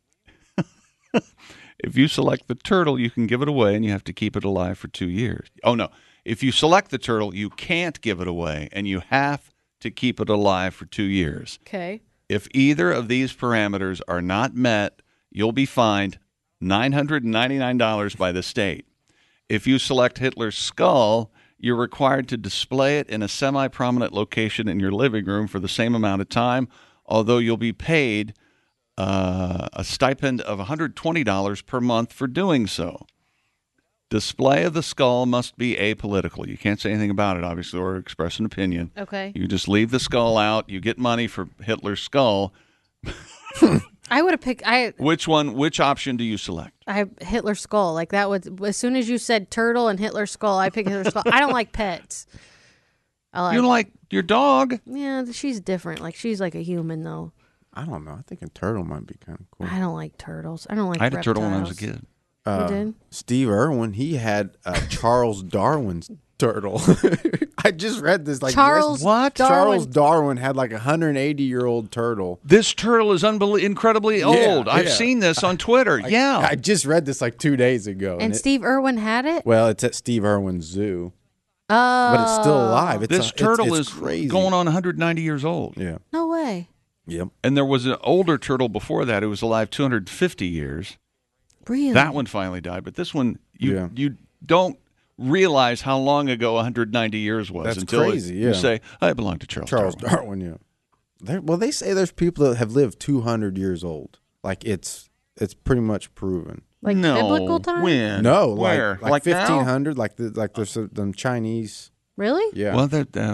If you select the turtle, you can give it away, and you have to keep it alive for 2 years. Oh, no. If you select the turtle, you can't give it away, and you have to keep it alive for 2 years. Okay. If either of these parameters are not met, you'll be fined $999 by the state. If you select Hitler's skull, you're required to display it in a semi-prominent location in your living room for the same amount of time, although you'll be paid a stipend of $120 per month for doing so. Display of the skull must be apolitical. You can't say anything about it, obviously, or express an opinion. Okay. You just leave the skull out. You get money for Hitler's skull. I would have picked. Which option do you select? Hitler skull. Like that was as soon as you said turtle and Hitler skull, I picked Hitler skull. I don't like pets. You like your dog? Yeah, she's different. Like she's like a human though. I don't know. I think a turtle might be kind of cool. I don't like turtles. I don't like. I had reptiles. a turtle when I was a kid. You did? Steve Irwin, he had Charles Darwin's turtle. I just read this. Like Charles what? Charles Darwin had like a 180-year-old turtle. This turtle is incredibly old. I've seen this on Twitter. I just read this like 2 days ago. And Steve Irwin had it? Well, it's at Steve Irwin's zoo. Oh. But it's still alive. This turtle it's is crazy. going on 190 years old. Yeah. No way. Yep. And there was an older turtle before that who was alive 250 years. Really? That one finally died, but this one, you don't realize how long ago 190 years was. That's until crazy, you yeah. say, I belong to Charles Darwin. Yeah. Well, they say there's people that have lived 200 years old. Like it's pretty much proven. Like biblical time? When? No, Where? like now? 1500, like there's them Chinese. Really? Yeah. Well,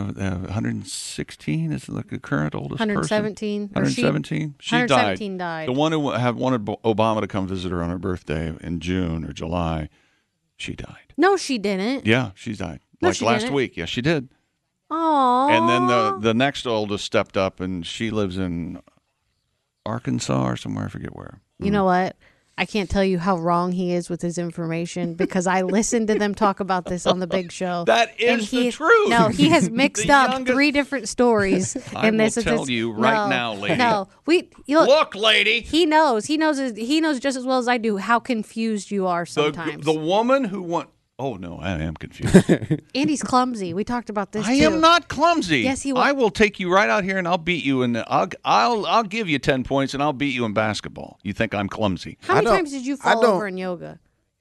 116 is like the current oldest 117. person. 117? She 117 died. The one who wanted Obama to come visit her on her birthday in June or July, she died. No, she didn't. Yeah, she died. No, like she last didn't. week. Yeah, she did. Aww. And then the next oldest stepped up, and she lives in Arkansas or somewhere. I forget where. You know what? I can't tell you how wrong he is with his information because I listened to them talk about this on the Big Show. That is the truth. No, he has mixed The up youngest- 3 different stories I in this. will tell you right now, lady. No, Look, lady. He knows. He knows just as well as I do how confused you are sometimes. The woman who won. Oh no, I am confused. Andy's clumsy. We talked about this. I too. am not clumsy. Yes, he will. I will take you right out here and I'll beat you, and I'll give you 10 points and I'll beat you in basketball. You think I'm clumsy? How many times did you fall over in yoga?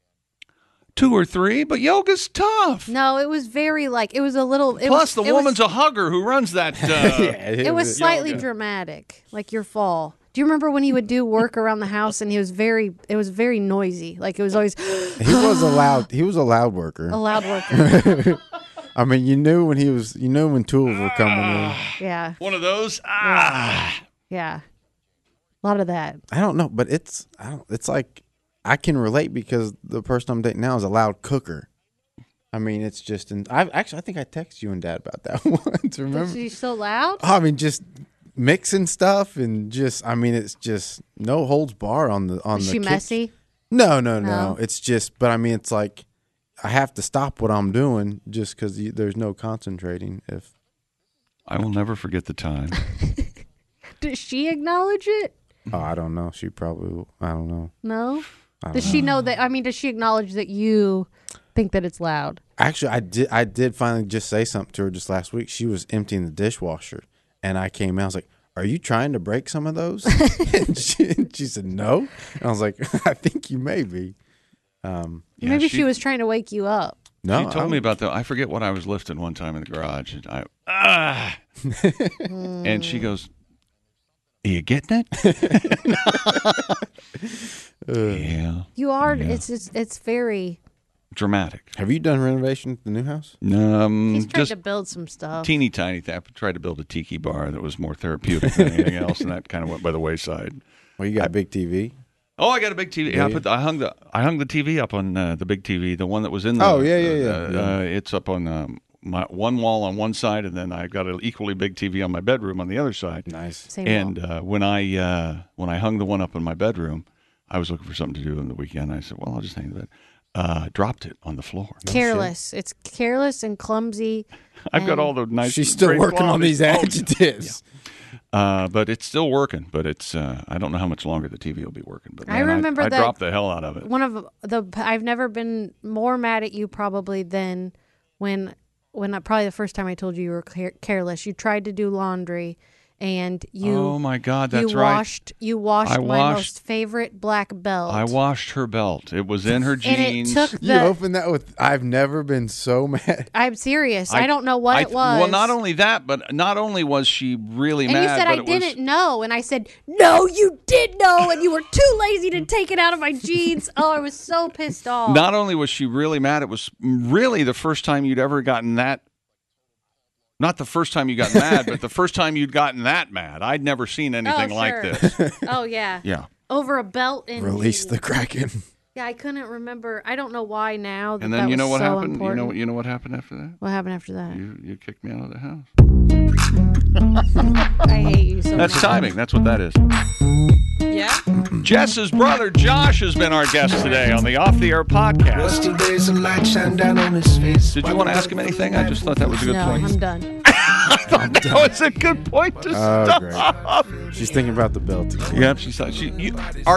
2 or 3, but yoga's tough. No, it was very it was a little. Plus, the woman's a hugger who runs that. It was slightly dramatic, like your fall. Do you remember when he would do work around the house and it was very noisy. Like it was always. He was a loud worker. A loud worker. I mean, you knew when when tools were coming in. Yeah. One of those. Yeah. A lot of that. I don't know, but it's like I can relate because the person I'm dating now is a loud cooker. I mean, it's just, I think I texted you and Dad about that once. Remember? Is she so loud? I mean, just mixing stuff and it's just no holds bar on the Is she messy? No. It's just, but I mean, it's like I have to stop what I'm doing just because there's no concentrating. If I will never forget the time. Does she acknowledge it? Oh, I don't know. She probably will. I don't know. No. Does she know that? I mean, does she acknowledge that you think that it's loud? Actually, I did finally just say something to her just last week. She was emptying the dishwasher, and I came out. I was like, "Are you trying to break some of those?" And she said, "No." And I was like, "I think you may be." Maybe she was trying to wake you up. No, she told me about that. I forget what I was lifting one time in the garage, and and she goes, "Are you getting it?" Yeah. You are. Yeah. It's very Dramatic. Have you done renovation at the new house? He's trying Just to build some stuff. teeny tiny thing. I tried to build a tiki bar that was more therapeutic than anything else, and that kind of went by the wayside. Well, you got a big TV. Oh, I got a big TV. Yeah, I hung the TV up on the big TV, the one that was in the. Oh, yeah. It's up on my one wall on one side, and then I got an equally big TV on my bedroom on the other side. Nice. Same And wall. when I hung the one up in my bedroom, I was looking for something to do on the weekend. I said, "Well, I'll just hang the bed." Dropped it on the floor. Careless. It's careless and clumsy. I've got all the nice. She's still great working on qualities. these adjectives. But it's still working. But it's I don't know how much longer the TV will be working. But I man, remember I that- dropped the hell out of it. One of I've never been more mad at you probably than when probably the first time I told you were careless. You tried to do laundry, and you. Oh my God, that's you right. You washed my most favorite black belt. I washed her belt. It was in her jeans. And it took You opened that with, I've never been so mad. I'm serious. I don't know what it was. Well, not only that, but not only was she really mad. And you said I didn't know. And I said, no, you did know. And you were too lazy to take it out of my jeans. Oh, I was so pissed off. Not only was she really mad, it was really the first time you'd ever gotten that. Not the first time you got mad, but the first time you'd gotten that mad. I'd never seen anything like this. Oh, yeah. Yeah. Over a belt. Release the Kraken. Yeah, I couldn't remember. I don't know why now. And then you know what happened? Important. You know what happened after that? What happened after that? You kicked me out of the house. I hate you so much. That's timing. That's what that is. Yeah. Jess's brother Josh has been our guest today on the Off the Air podcast. Rusty days of light shine down on his face. Did you want to ask him anything? I just thought that was a good No, point. I'm done. I thought that was a good point to stop. Great. She's thinking about the belt again. Yep, she's like, are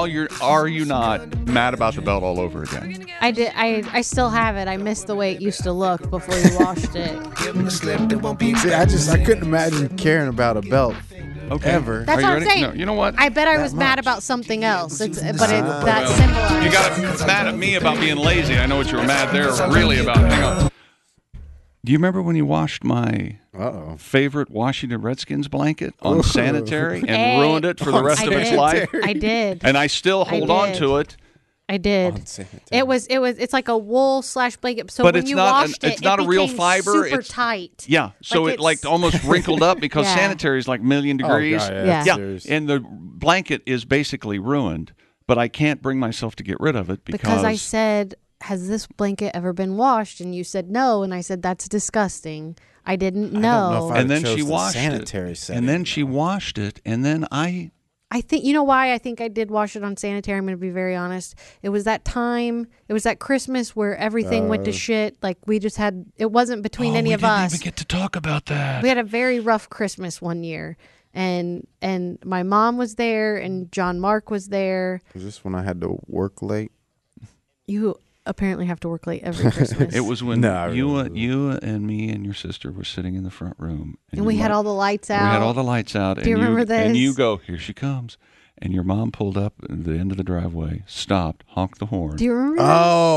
you not mad about the belt all over again? I did. I still have it. I miss the way it used to look before you washed it. Give him a slip that won't be See, I couldn't imagine caring about a belt. Okay. Ever. That's Are you what I'm ready? saying. No, you know what? I bet I was mad about something else. That symbolized. You got mad at me about being lazy. I know what you were mad there really about. Hang on. Do you remember when you washed my favorite Washington Redskins blanket on sanitary and ruined it for the rest of its life? I did. And I still hold on to it. I did. It's like a wool / blanket. So but when it's you not washed it's it, it real became fiber. Super it's tight. Yeah. So it like almost wrinkled up because Yeah. sanitary is like 1,000,000 degrees. God, Yeah. And the blanket is basically ruined. But I can't bring myself to get rid of it because I said, has this blanket ever been washed? And you said no. And I said, that's disgusting. I didn't know. I don't know if I and then chose she the washed sanitary it. setting. And then she washed it. And then I think, you know why I think I did wash it on sanitary? I'm going to be very honest. It was that time, it was that Christmas where everything went to shit. Like we just had, it wasn't between any of us. We didn't even get to talk about that. We had a very rough Christmas one year. And my mom was there and John Mark was there. Was this when I had to work late? You apparently have to work late every Christmas. It was when No, you and me and your sister were sitting in the front room. And we had all the lights out. We had all the lights out. Do you remember this? And you go, here she comes. And your mom pulled up at the end of the driveway, stopped, honked the horn. Do you remember that?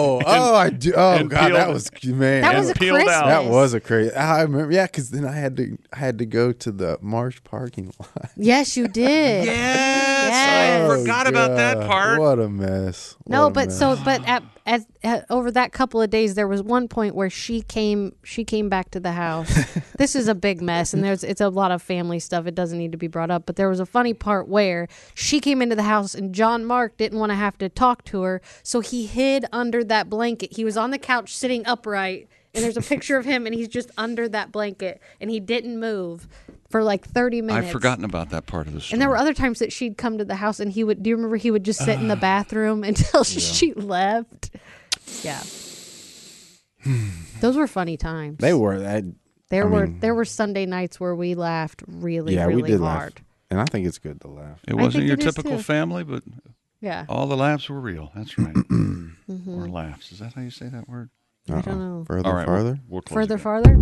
I do. Oh and God, peeled- that was man. That was a peeled Christmas. out. That was a crazy. I remember. Yeah, because then I had to go to the Marsh parking lot. Yes, you did. Yes, I forgot about that God, part. What a mess. No, What a but mess. so, but at over that couple of days, there was one point where she came back to the house. This is a big mess, and it's a lot of family stuff. It doesn't need to be brought up, but there was a funny part where she came into the house, and John Mark didn't want to have to talk to her, so he hid under that blanket. He was on the couch sitting upright, and there's a picture of him, and he's just under that blanket, and he didn't move for like 30 minutes. I've forgotten about that part of the story. And there were other times that she'd come to the house and he would, do you remember he would just sit in the bathroom until she left? Yeah. Those were funny times. They were that. There were Sunday nights where we laughed really, Yeah, really we did hard. laugh, and I think it's good to laugh. It wasn't think your it is, typical too. family, but Yeah. all the laughs were real. That's right. Or laughs. Is that how you say that word? I don't know. Further, All right, farther. we'll close Further, it. farther?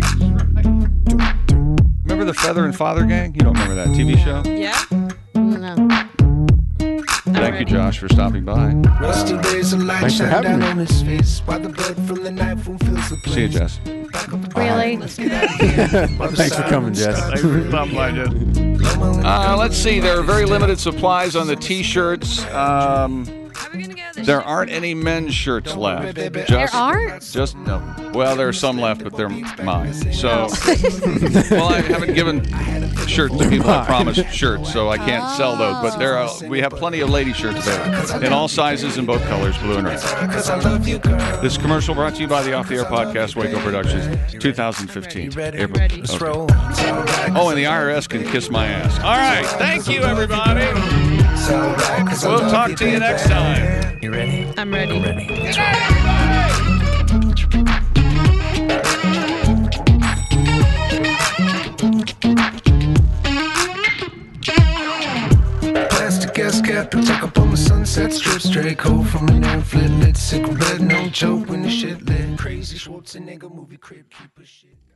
Remember the Feather and Father Gang? You don't remember that TV show? Yeah. No. Thank you, Josh, for stopping by. Rusty days of light Thanks for shine having down me. on his face. While the blood from the night fool fills the place. See you, Jess. Really? Thanks for coming, Jess. Stopping by, Jess. Let's see. There are very limited supplies on the T-shirts. There aren't any men's shirts left. There aren't? Just no. Well, there are some left, but they're mine. So, well, I haven't given shirts to people I promised shirts, so I can't sell those. But we have plenty of lady shirts available in all sizes and both colors, blue and red. This commercial brought to you by the Off the Air Podcast, Waco Productions, 2015. April. Let's Okay. roll. Oh, and the IRS can kiss my ass. All right, thank you, everybody. We'll talk to you next time. You ready? I'm ready. Plastic gas cap, tuck up on the sunset strip. Straight cold from an air flit lit. Cigarette, no joke when the shit lit. Crazy Schwarzenegger movie crib, keep a shit.